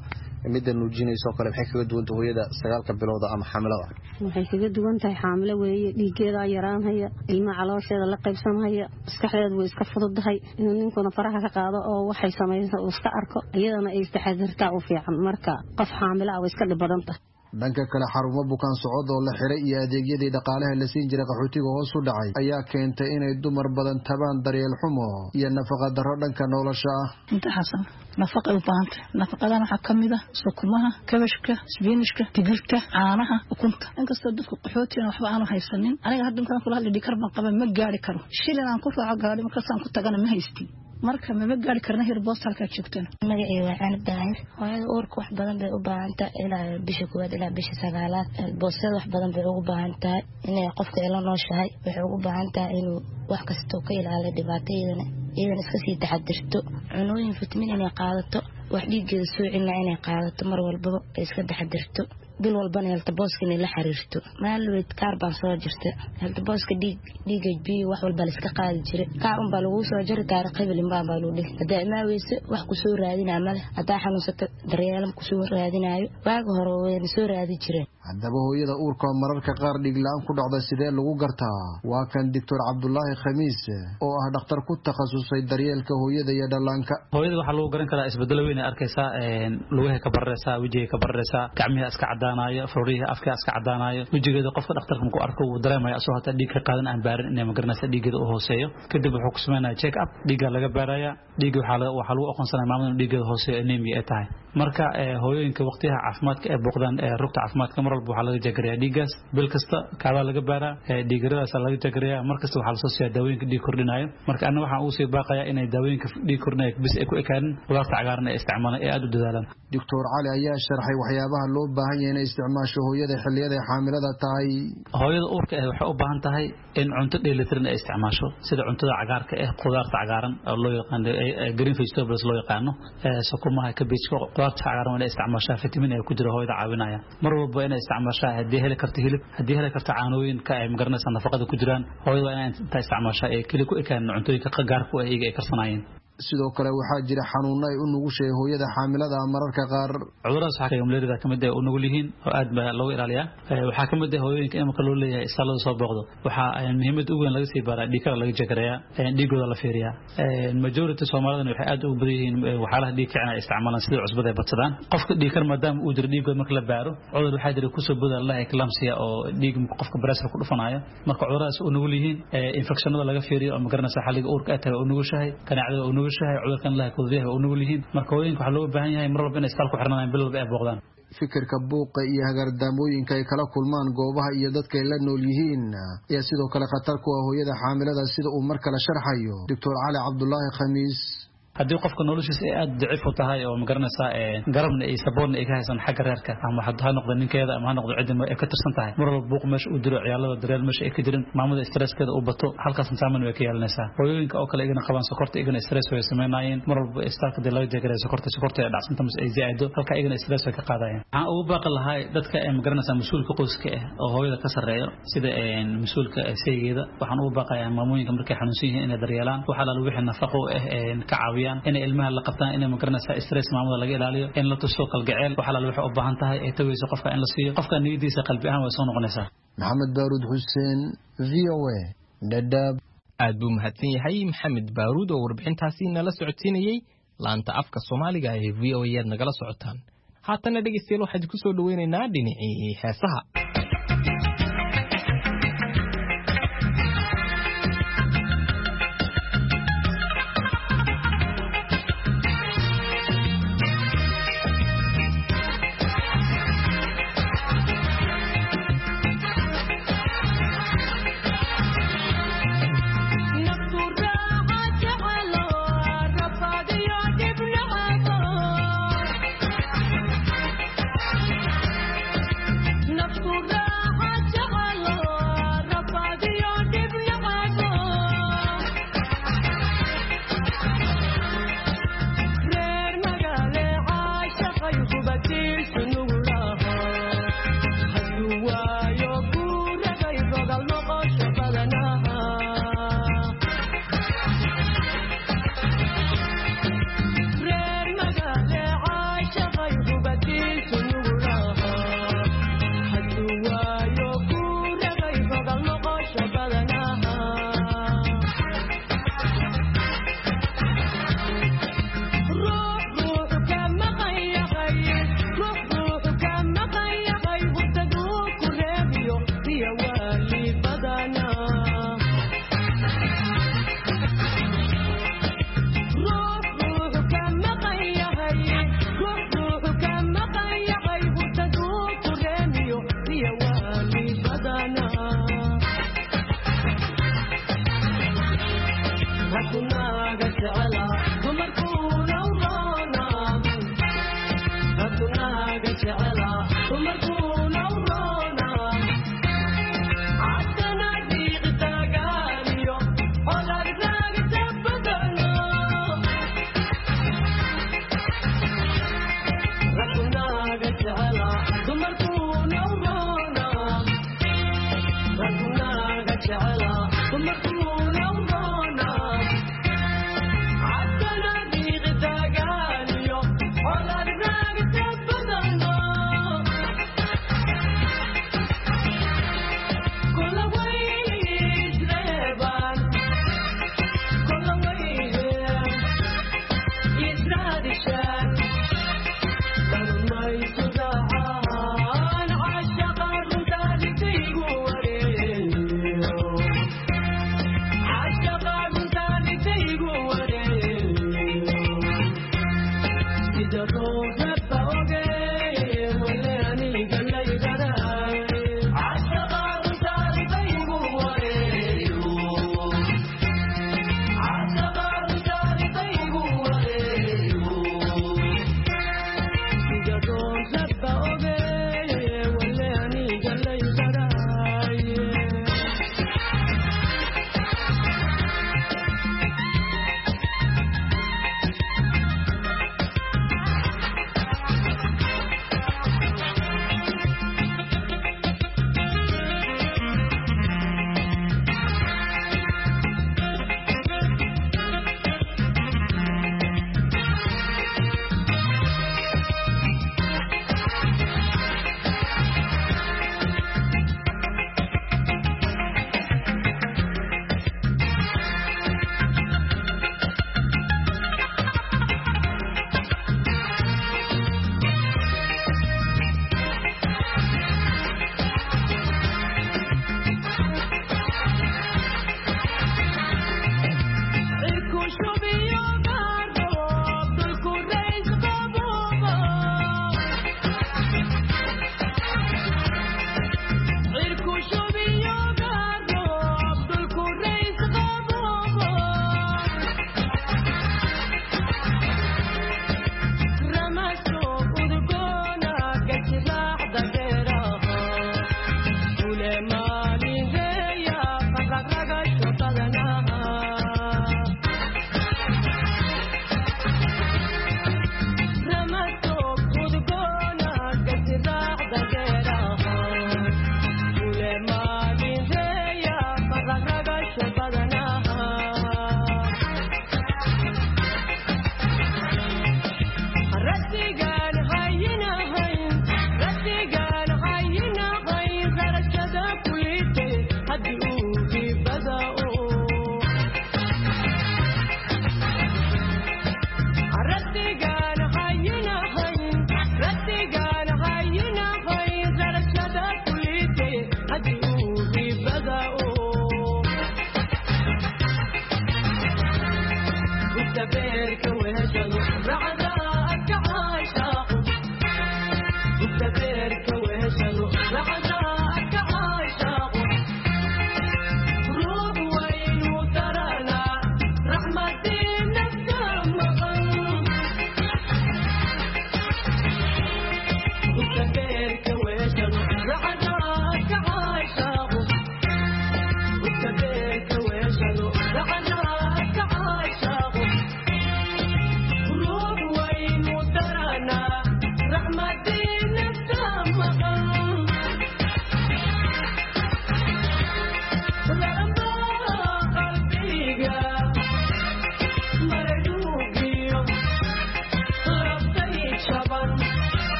[SPEAKER 14] midda nuujinayso kale maxay kaga duwan tahay hooyada sagaalka bilowda ama xamilada
[SPEAKER 18] waxay kaga duwan tahay xamilo weeye dhiigeeda yaraanaya ilma caloosheeda la qaybsanaya maskaxdeedu way iska fududahay inuu ninkuna faraha ka qaado oo waxay sameeyaan uu iska arko iyadana ay istaxadirtaa u fiican marka qof xamilo ah way iska dhib badan tahay
[SPEAKER 14] dhanka kale xarumo bukaan socod oo la xiray iyo adeegyadii dhaqaalaha la siin jiray qaxootiga hoos u dhacay ayaa keentay inay dumar badan tabaan daryeel xumo iyo nafaqa darro dhanka nolosha ah
[SPEAKER 19] inta xasan nafaqa u baahan nafaqadan waxa kamid ah sukumaha kabashka isbiinishka digirta caanaha ukunta inkastoo dadku qaxootiga waxba aan haysanin aniga hadda markaan kula hadlay dhikar baan qaba ma gaari karo shilin aan ku raaco gaari markaan ku tagana ma haystin marka ma gaari karna hir boostalka joogteen
[SPEAKER 20] magacii waa aan baahan hooyada uurka wax badan bay u baahan tahay ilaa bisha koowaad ilaa bisha sagaalaad boostada wax badan bay ugu baahan tahay inay qofka ila nooshahay waxay ugu baahan tahay inuu wax kasta ka ilaaliyo dhibaatadana iyadan iska sii taxadirto cunooyin fitamiin inay qaadato wax dhiiggeeda soo celina inay qaadato mar walba ay iska taxadirto bil walbana helta booska inay la xiriirto maalweed kaar baan soo jirta helta booska dhiig dhiigga biyo wax walba la iska qaadi jiray kaar un baa lagu soo jiri taariikh qiblin baan baa lagu dhigay hadaa imaaweyso wax ku soo raadinaa male hadaa xanuunsato daryeelam ku soo raadinaayo waaga hore way soo raadi jireen
[SPEAKER 14] haddaba hooyada uurka mararka qaar dhiig la'aan ku dhacda sidee lagu gartaa waa kan doctor Cabdullaahi Khamiis oo ah dhakhtar ku takhasusay daryeelka hooyada iyo dhallaanka
[SPEAKER 21] hooyada waxa lagu garan karaa isbedel weyn ay arkaysaa een lugaha ka bararaysa wajiga ka bararaysa gacmaha iska cadaanayo furiyaha afka iska cadaanayo wajigeeda qofka dhakhtarka ku arko uu dareemayo asoo hata dhiig ka qaadan aan baarin inay magaranaysa dhiigeeda u hooseeyo kadib wuxuu ku sameeyaa check up dhiiga laga baaraya dhiiga waxa laga waxa lagu aqoonsanaa maamulka dhiigeeda hooseeyo anemia ay tahay marka hooyooyinka waqtiyaha caafimaadka ee booqdaan rugta caafimaadka mar walba waxa laga jagariyaa dhiigaas bil kasta kaaba laga baaraa dhiigiradaas laga jagariyaa mar kasta waxa la soo siiyaa daawooyinka dhiig kordhinayo marka anaga waxaan u sii baaqayaa inay daawooyinka dhiig kordhinayo bis ay ku ekaanin qudaarta cagaaran ee isticmaalaan ee aad u dadaalaan
[SPEAKER 14] doctor Cali ayaa sharxay waxyaabaha loo baahan yahay inay isticmaasho hooyada xilliyada xaamilada tahay
[SPEAKER 21] hooyada uurka ah waxay u baahan tahay in cunto dheelitiran ay isticmaasho sida cuntada cagaarka ah qudaarta cagaaran oo loo yaqaan green vegetables loo yaqaano sakumaha kabeejka qudaarta cagaaran waa isticmaashaa fitamiin ay ku jira hooyada caawinaya mar walba inay isticmaashaa hadii heli karto hilib hadii heli karto caanooyin ka ay magaranaysa nafaqada ku jiraan hooyada inay inta isticmaashaa ee kali ku ekaan cuntooyinka gaarka ah ee ay karsanayeen
[SPEAKER 14] sidoo kale waxaa jira xanuuno ay u nugushay hooyada xaamilada mararka qaar
[SPEAKER 21] cudurada saxariga malaarida kamid ah oo nugul yihiin oo aad baa loo ilaaliyaa waxa kamid ah hooyooyinka imka loo leeyahay isaalada soo booqdo waxa ay muhiimad ugu weyn laga sii baaraa dhiigga laga jagarayaa dhiigooda la fiiriyaa majority Soomaalidana waxay aad ugu badan yihiin waxyaalaha dhiig kicina ay isticmaalaan sida cusbada ay badsadaan qofka dhiigkar maadaama uu jiro dhiigooda marka la baaro cudur waxa jira ku soo boodaan la eclampsia oo dhiig qofka pressure ku dhufanayo marka cuduradaas oo nugul yihiin infectionada laga fiiriyo ama garanaysa xalliga uurka ay tahay oo nugushahay kanaacada oo nugushahay cudurkan la koodayahay oo nugul yihiin marka hooyinka waxa loo baahan yahay mar walba inay isbitaal ku xirnaan bil walba ay booqdaan
[SPEAKER 14] fikirka buuqa iyo hagardaamooyinka ay kala kulmaan goobaha iyo dadka ay la nool yihiin ayaa sidoo kale khatar ku ah hooyada xaamilada sida uu mar kale sharxayo doctor Cali Cabdullaahi Khamiis
[SPEAKER 21] haddii qofka noloshiisa ay aad daciif u tahay oo magaranaysa ee garabna ay saboorna ay ka haysan xagga reerka ama ha noqdo ninkeeda ama ha noqdo cidda ay ka tirsan tahay mar walba buuq meesha uu diro ciyaalada dareel meesha ay ka jirin maamada stresskeeda uu bato halkaas saameyn way ka yeelanaysaa hooyooyinka oo kale igana qabaan sokorta igana stress way sameynayeen mar walba istaalka de laga jagaray sokorta sokorta ay dhacsanta mas ay zaaido halka igana stress way ka qaadayeen waxaan ugu baaqi lahaa dadka ay magaranaysa mas'uulka qoyska ah oo hooyada ka sareeyo sida een mas'uulka saygeeda waxaan ugu baaqayaa maamooyinka markay xanuunsan yihiin inay daryeelaan waxa la wixii nafaqo ah een ka caawiyaan in ilmaha la qabtaan in magaranaysa stress maamada laga ilaaliyo in la tuso qalgaceel waxa la waxa u baahan tahay ay taweyso qofka in la siiyo qofka niyadiisa qalbi ahaan way soo noqonaysaa
[SPEAKER 14] maxamed baaruud xuseen v o a dadab
[SPEAKER 22] aad buu mahadsan yahay maxamed baaruud oo warbixintaasi nala socodsiinayay laanta afka Soomaaliga ee v o a aad nagala socotaan haatana dhageystayaal waxaan ku soo dhaweynaynaa dhinacii heesaha
[SPEAKER 23] Naftu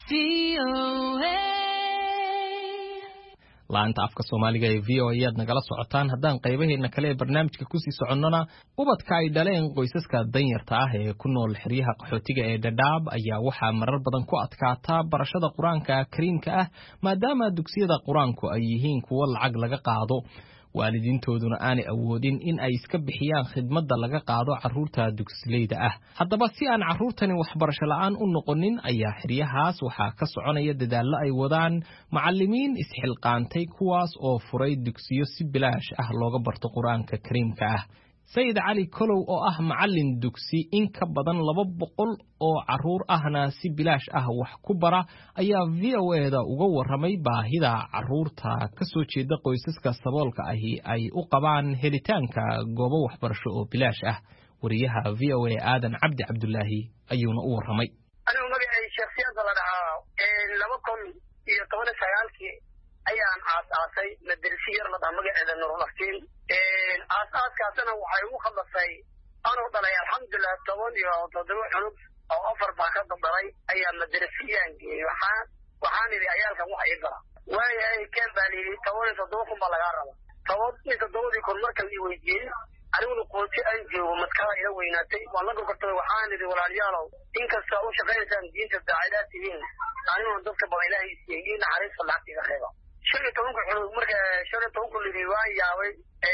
[SPEAKER 22] laanta afka Soomaaliga ee V O A aad nagala socotaan haddaan qaybaheena kale ee barnaamijka ku sii soconnana ubadka ay dhaleen qoysaska danyarta ah ee ku nool xeryaha qaxootiga ee Dadaab ayaa waxaa marar badan ku adkaata barashada Quraanka Kariimka ah maadaama dugsiyada Quraanku ay yihiin kuwo lacag laga qaado waalidiintooduna aanay awoodin in ay iska bixiyaan khidmadda laga qaado carruurta dugsilayda ah haddaba si aan carruurtani waxbarasho la'aan u noqonin ayaa xeryahaas waxaa ka soconaya dadaallo ay wadaan macallimiin isxilqaantay kuwaas oo furay dugsiyo si bilaash ah looga barto Quraanka Kariimka ah Sayid Cali Kolow oo ah macallin dugsi in ka badan laba boqol oo carruur ahna si bilaash ah wax ku bara ayaa V O A da uga warramay baahida carruurta ka soo jeeda qoysaska saboolka ahi ay u qabaan helitaanka goobo waxbarasho oo bilaash ah wariyaha V O A Aadan Cabdi Cabdullaahi ayuuna u warramay
[SPEAKER 2] anigu magacay shakhsiyadda la dhahaa laba kun iyo toban iyo sagaalkii ayaan aasaasay madrasa yar la dhahaa magaceeda Nuurul Aftiin aasaaskaasna waxay ugu khaldasay anuu dhalay alxamdulilah toban iyo toddoba cunug oo afar baa ka dambalay ayaa madrasiyaan geeyey waxaan waxaan idhi ayaalkan wax ii bara waayahay keen baa layidhi toban iyo toddoba kun baa lagaa raba toban iyo toddobadii kun marka la ii weydiiyey aniguna qooti aan joogo madkada ila weynaatay waan la gorgortay waxaan idhi walaalayaalow inkasta u shaqaynaysaan diinta daacidaad tihiin aniguna dadka bada ilaahay siiyey ii naxariista lacagta iga reeba shan iyo tobanka cunug marka shan iyo toban kun lidhi waan yaabay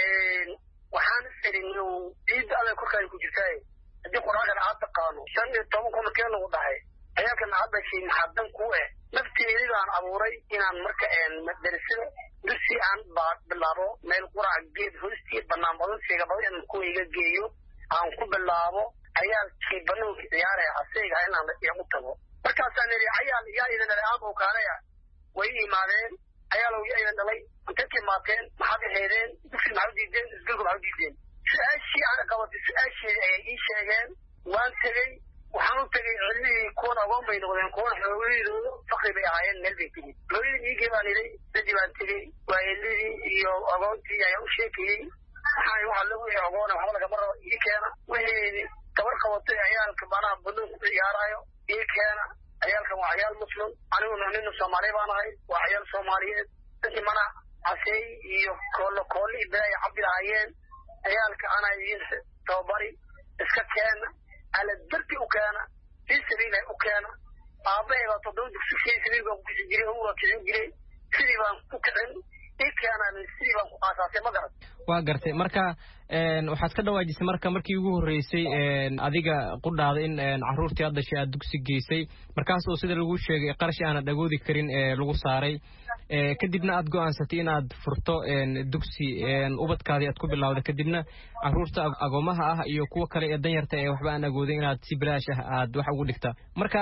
[SPEAKER 2] waxaan irin ciidda adag korkaay ku jirtaa haddii quraankan aad taqaano shan iyo toban kun markee lagu dhahay ayaalkan aad dhashay maxaa dan ku eh nafteedii baan abuuray inaan marka madrasada dugsi aan bilaabo meel quraac geed hoostii bannaan badan seega badan inaan kuwa iga geeyo aan ku bilaabo ayaalkii banaanka ciyaaraya asayga inaan igu tago markaasaan idhi ayaal yaa idin dhalay aad oo kaalaya way imaadeen ayaalow yaa idin dhalay intay ka imaateen maxaad ahaydeen dugsi maxaa u diideen iskuulka maxaa u diideen su-aashii aan qabatay su-aasheedii ayay ii sheegeen waan tegey waxaan u tegey cilmihii kuwan agoon bay noqdeen kuwan xoogayadooda fakri bay ahaayeen meel bay tegey hooyadii iigee baan idhay dadii baan tegey waayeladii iyo agoontii ayaan u sheekayey waxaan waxaa lagu yahay agoona waxba lagama rabo ii keena wixii gabar qabatay ciyaalka banaha banuunka ku ciyaaraayo ii keena ciyaalkan waa ciyaal muslim aniguna nina soomaali baan ahay waa ciyaal soomaaliyeed dadkii mana caseey iyo koolo koolli iyo bela ay cabdi lahaayeen ciyaalka ana idiin tababari iska keena ala darti u keena fii sabiila u keena aabbahay baa toddoba dugsi fii sabiil baan ku kisi jiray oo waa kisin jiray sidii baan ku kicin ii keenaan sidii baan ku aasaasay ma garan
[SPEAKER 22] waa gartay marka waxaad ka dhawaajisay marka markii ugu horreysay adiga qudhaada in carruurtii aad dhashay aad dugsi geysay markaas oo sida lagu sheegay qarash aanad agoodi karin ee lagu saaray kadibna aad go'aansatay inaad furto dugsi ubadkaadii aad ku bilowday kadibna carruurta agoomaha ah iyo kuwa kale ee danyarta ee waxba aan agoodin inaad si bilaash ah aad wax ugu dhigta marka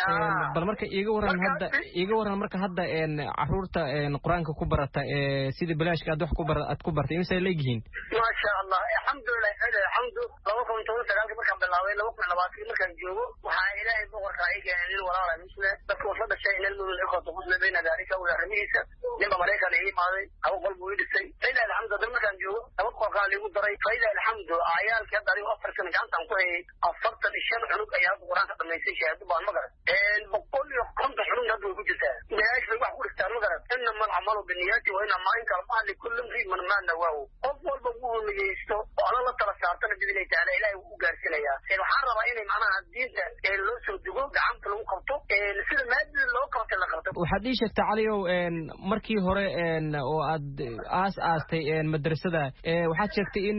[SPEAKER 22] bal marka iiga waran hadda iiga waran marka hadda carruurta quraanka ku barata ee sida bilaashka aad wax ku bar aad ku bartay imisa leeyihiin
[SPEAKER 2] ma sha Allah alxamdulillah alxamdu laba kun iyo toban sagaalkii markaan bilaabay laba kun iyo labaatan markaan joogo waxaa ilaahay boqorka iga in walaala misle dadka wada dhashay in ilmu ay qoto qosle bayna dalika wa ramiisa nimba mareykan ay imaaday abu qalbu uu dhisay ila alxamdu dad markaan joogo laba qoqaal igu daray fayda alxamdu ayaalka dari afar sano gacantan ku hayay afartan iyo shan cunug ayaa quraanka dhamaysay shahaado baan magaran een boqol iyo konton cunug hadda way ku jirtaa meesh bay wax ku dhigtaan magaran inna mal amalu binniyati wa inna ma in kal maali kullu fi man ma nawahu qof walba uu niyeysto oo alla la tala saartana bidilay taala ilaahay uu gaarsinaya ee waxaan rabaa inay macnaha diinta ee loo soo dugo gacanta lagu qabto ee sida maadada loo qabto la qabto
[SPEAKER 22] waxaad ii sheegtay caliyow markii hore oo aad aas aastay madrasada waxaad sheegtay in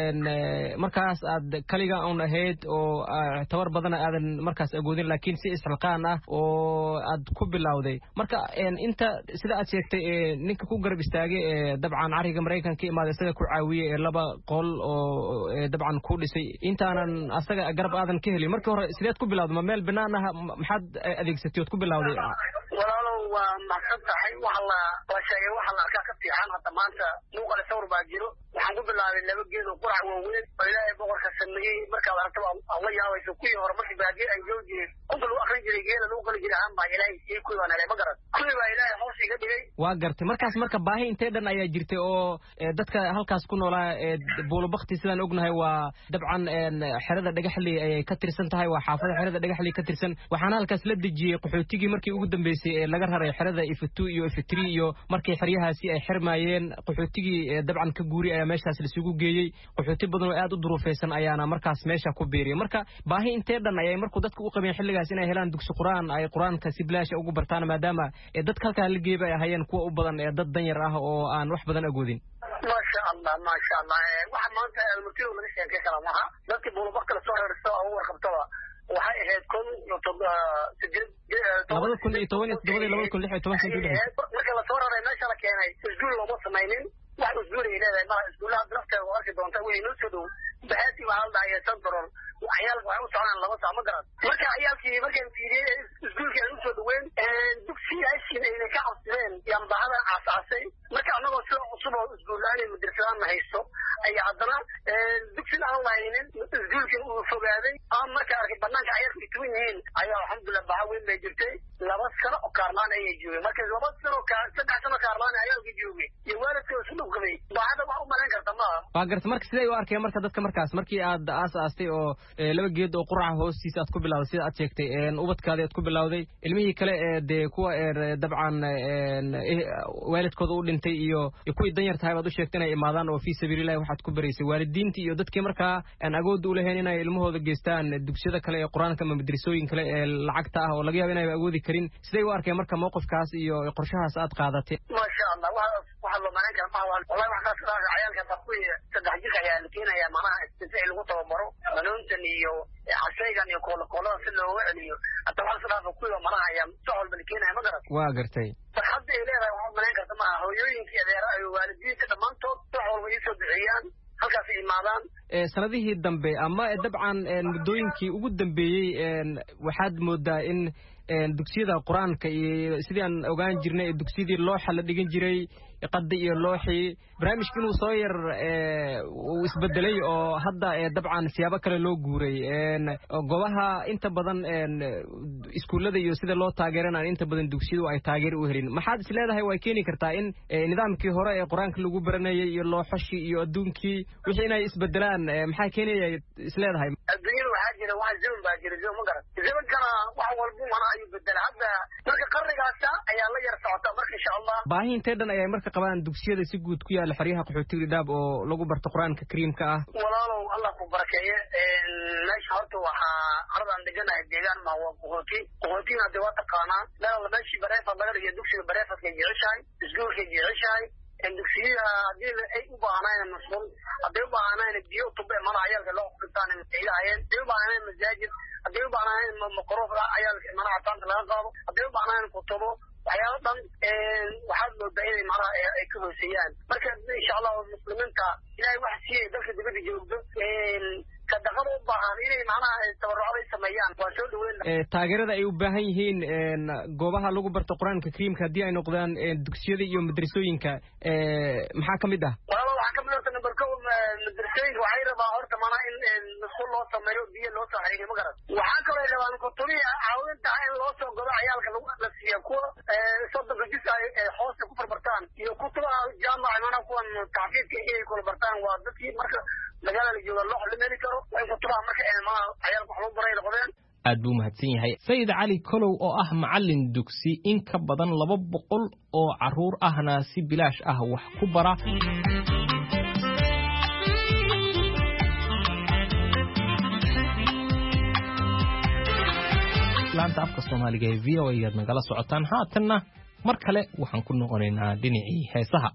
[SPEAKER 22] markaas aad kaliga un ahayd oo tabar badan aadan markaas agoodin laakiin si isxilqaan ah oo aad ku bilowday marka inta sida aad sheegtay ninka ku garab istaagay dabcan cariga Mareykanka imaaday isaga ku caawiyay ee laba qol oo dabcan ku dhisay intaanan asaga garab aadan ka helin markii hore sideed ku bilowday ma meel banaan ah maxaad adeegsatay oo ku bilowday
[SPEAKER 2] walaalow waa maxad tahay waxa la washay waxa la arkaa ka fiican hadda maanta muuqaal sawir baa jiro waxaan ku bilaabay laba geed oo qurac waaweyn oo ilaahay boqorka sameeyay marka la arko Allah yaabayso kuwii hore markii baadiye ay joogeen kunta lagu akhrin jiray geela lagu qali jiray aan baa ilaahay sii ku wanaagay ma garan kuwii baa ilaahay hoos iga dhigay
[SPEAKER 22] waa gartay markaas marka baahi intee dhan ayaa jirtay oo dadka halkaas ku noolaa buulabakti sidaan ognahay waa dabcan xerada dhagaxley ayay ka tirsan tahay waa xaafada xerada dhagaxley ka tirsan waxaana halkaas la dejiyey qaxootigii markii ugu dambeysay ee laga raray xerada iftu iyo iftri iyo markii xeryahaasi ay xirmaayeen qaxootigii dabcan ka guuri ayaa meeshaas la isugu geeyey qaxooti badan oo aad u duruufaysan ayaana markaas meesha ku biiriyay marka baahi intee dhan ayay markuu dadku u qabeen xilligaas inay helaan dugsi quraan ay quraanka si bilaash ugu bartaan maadaama dadka halka la geeyay ay hayeen kuwa u badan ee dad danyar ah oo aan wax badan agoodin
[SPEAKER 2] ما شاء الله ما شاء الله واحد ما أنت المكتوب من الشيء كذا معها لكن بقول بقى الصور الرسالة هو رقبتها وهاي هي تكون تبغى سجل
[SPEAKER 22] لابد كل يتوين لابد لابد كل حاجة توين سجل
[SPEAKER 2] لكن الصور أنا ما شاء الله كأنها سجل لو بص ماينين واحد سجل هنا ما سجل هذا درفته وأكيد دون توين نسدو بهاتي وعال ده يصدرون وعيال وعيال صار على لبص عمقرات مركا عيال كي مركا في سجل كي نسدو وين دكسي عشان إذا كعب سنين يوم بعدها عصعصي مركا أنا بس أصبح سجل لاني مدرسة ما هيسو أي عدنا دكسي الله ينين سجل كي وفقادي أما مركا أركب بنانك عيال في توينين عيال الحمد لله بعوين بيجرتي لبص كنا وكارمان أي جوي مركا لبص كنا وكار سبع سنة كارمان عيال في جوي يوارد كي وسلوك قبي بعدها بعو ملان كرتما
[SPEAKER 22] فقرت مركز سيدي واركي مركا دتك مركز مركي aad aasaastay oo laba geed oo quraca hoostiisa aad ku bilowday sida aad sheegtay een ubadkaada aad ku bilowday ilmihii kale ee de kuwa ee dabcan een waalidkooda u dhintay iyo kuwii danyar tahay baad u sheegtay inay imaadaan oo fi sabiilillaah waxaad ku baraysay waalidiintii iyo dadkii markaa aan agood u lahayn inay ilmahooda geystaan dugsiyada kale ee quraanka ama madrasooyin kale ee lacagta ah oo laga yaabo inay agoodi karin sidee u arkay marka mowqifkaas iyo qorshahaas aad qaadatay
[SPEAKER 2] ma sha Allah waxa loo maran kara ma wallahi waxa ka soo cayalka taqwiye saddex jir ayaa keenaya macnaha isticmaal lagu tababaro manontan iyo xasaygan iyo koola koola si loo celiyo hada waxa saddex ku iyo macnaha ayaa soo bal keenaya ma garat
[SPEAKER 22] waa gartay
[SPEAKER 2] farxad ay leedahay waxa maran karta ma hooyooyinkii adeer ay waalidiinta dhamaantood wax walba ay soo bixiyaan halkaas imaadaan
[SPEAKER 22] ee sanadihii dambe ama dabcan muddooyinkii ugu dambeeyay waxaad moodaa in dugsiyada quraanka iyo sidii aan ogaan jirnay dugsiyadii looxa la dhigan jiray qaddi iyo looxi barnaamijkii inuu soo yar uu isbedelay oo hadda dabcan siyaabo kale loo guuray goobaha inta badan iskuulada iyo sida loo taageerana inta badan dugsiyadu ay taageer u helin maxaad is leedahay way keeni kartaa in nidaamkii hore ee quraanka lagu baranayay iyo looxashi iyo adduunkii wixii inay isbedelaan maxaa keenaya is leedahay
[SPEAKER 2] adduunyada waxaa jira wax zaman baa jira zaman ma garan zaman kana wax walba mana ayuu bedel hadda marka qarnigaasa ayaa la yar socota marka insha Allah
[SPEAKER 22] baahi intee dhan ayay marka qabaan dugsiyada si guud ku yaala xariyaha qaxootiga dhaab oo lagu barto quraanka kariimka ah
[SPEAKER 2] walaalow Allah ku barakeeyo een meesha horta waxa ardan deganahay deegaan ma waa qaxooti qaxootiga hadda waa taqaanaa meel meeshii bareefad laga dhigay dugsiga bareefadka jeceshahay iskuulka jeceshahay dugsiga hadii ay u baahanayeen mas'uul hadii u baahanayeen biyo tubbe mana ayalka loo qabtaan intaayeen hadii u baahanayeen masaajid hadii u baahanayeen maqroof ayalka mana ataan laga qaado hadii u baahanayeen kutubo waxyaabo dhan waxaad loo baahanyahay macnaha ay ka hoosayaan marka insha Allah muslimiinta ilaahay wax siiyay dalka dibadda joogto kadaqada u baahan inay macnaha tabarucada ay sameeyaan waa soo dhaweyn
[SPEAKER 22] taageerada ay u baahan yihiin goobaha lagu barto quraanka kariimka hadii ay noqdaan dugsiyada iyo madrasooyinka maxaa kamid ah
[SPEAKER 2] walaal waxa kamid ah number kow madrasooyinka waxay rabaa horta mana in mas'uul loo sameeyo biyo loo soo xiriiriyo ma garan waxa kale ay rabaan kutubi caawinta in loo soo godo ciyaalka lagu la siiyo kuwa soddonka jis ay hoosta ku barbartaan iyo kutuba jaamaca mana kuwan tacfiidka ay ku barbartaan waa dadkii marka magaalada jooga loo xilmeeli karo way kutuba marka ay ma ciyaalka wax loo baray noqdeen
[SPEAKER 22] aad buu mahadsan yahay sayid cali kolow oo ah macallin dugsi in ka badan laba boqol oo caruur ahna si bilaash ah wax ku bara laanta afka Soomaaliga ee V O A aad nagala socotaan haatanna mar kale waxaan ku noqonaynaa dhinacii heesaha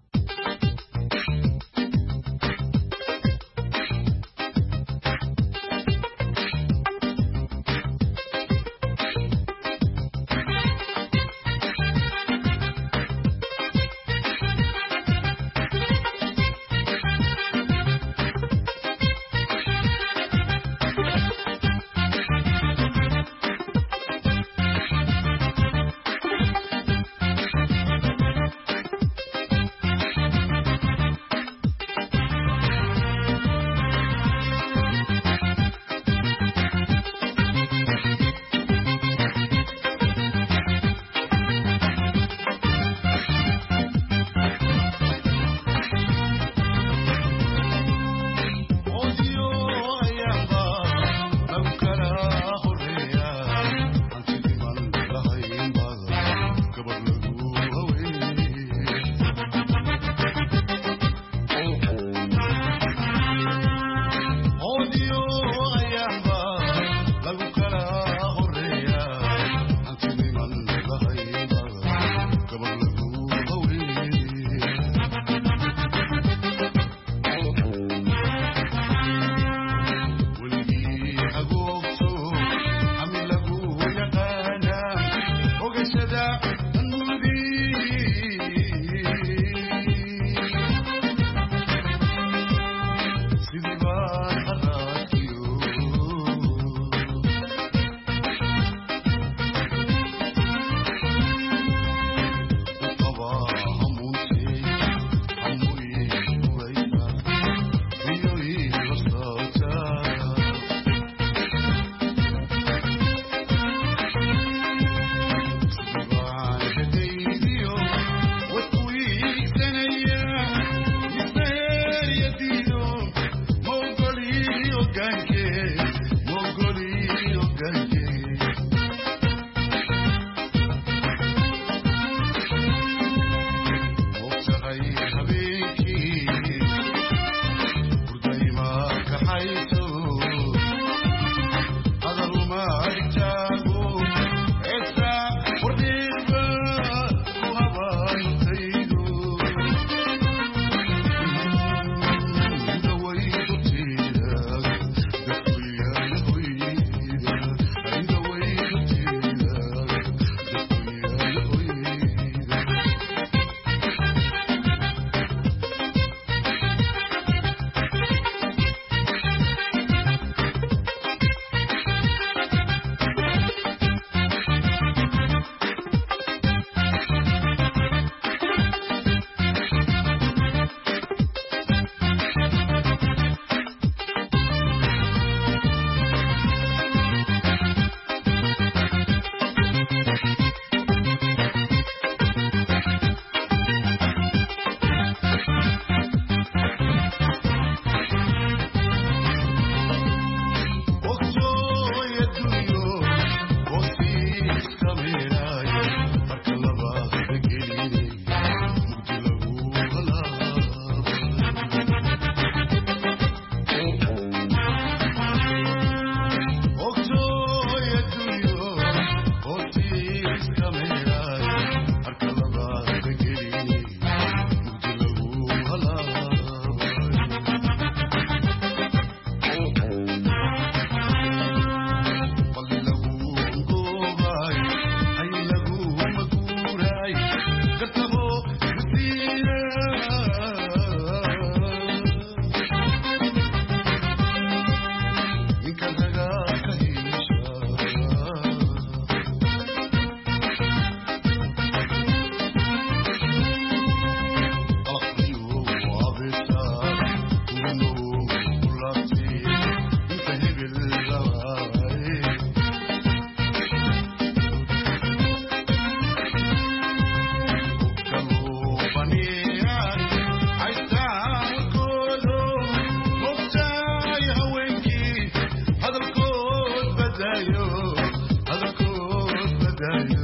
[SPEAKER 3] gaari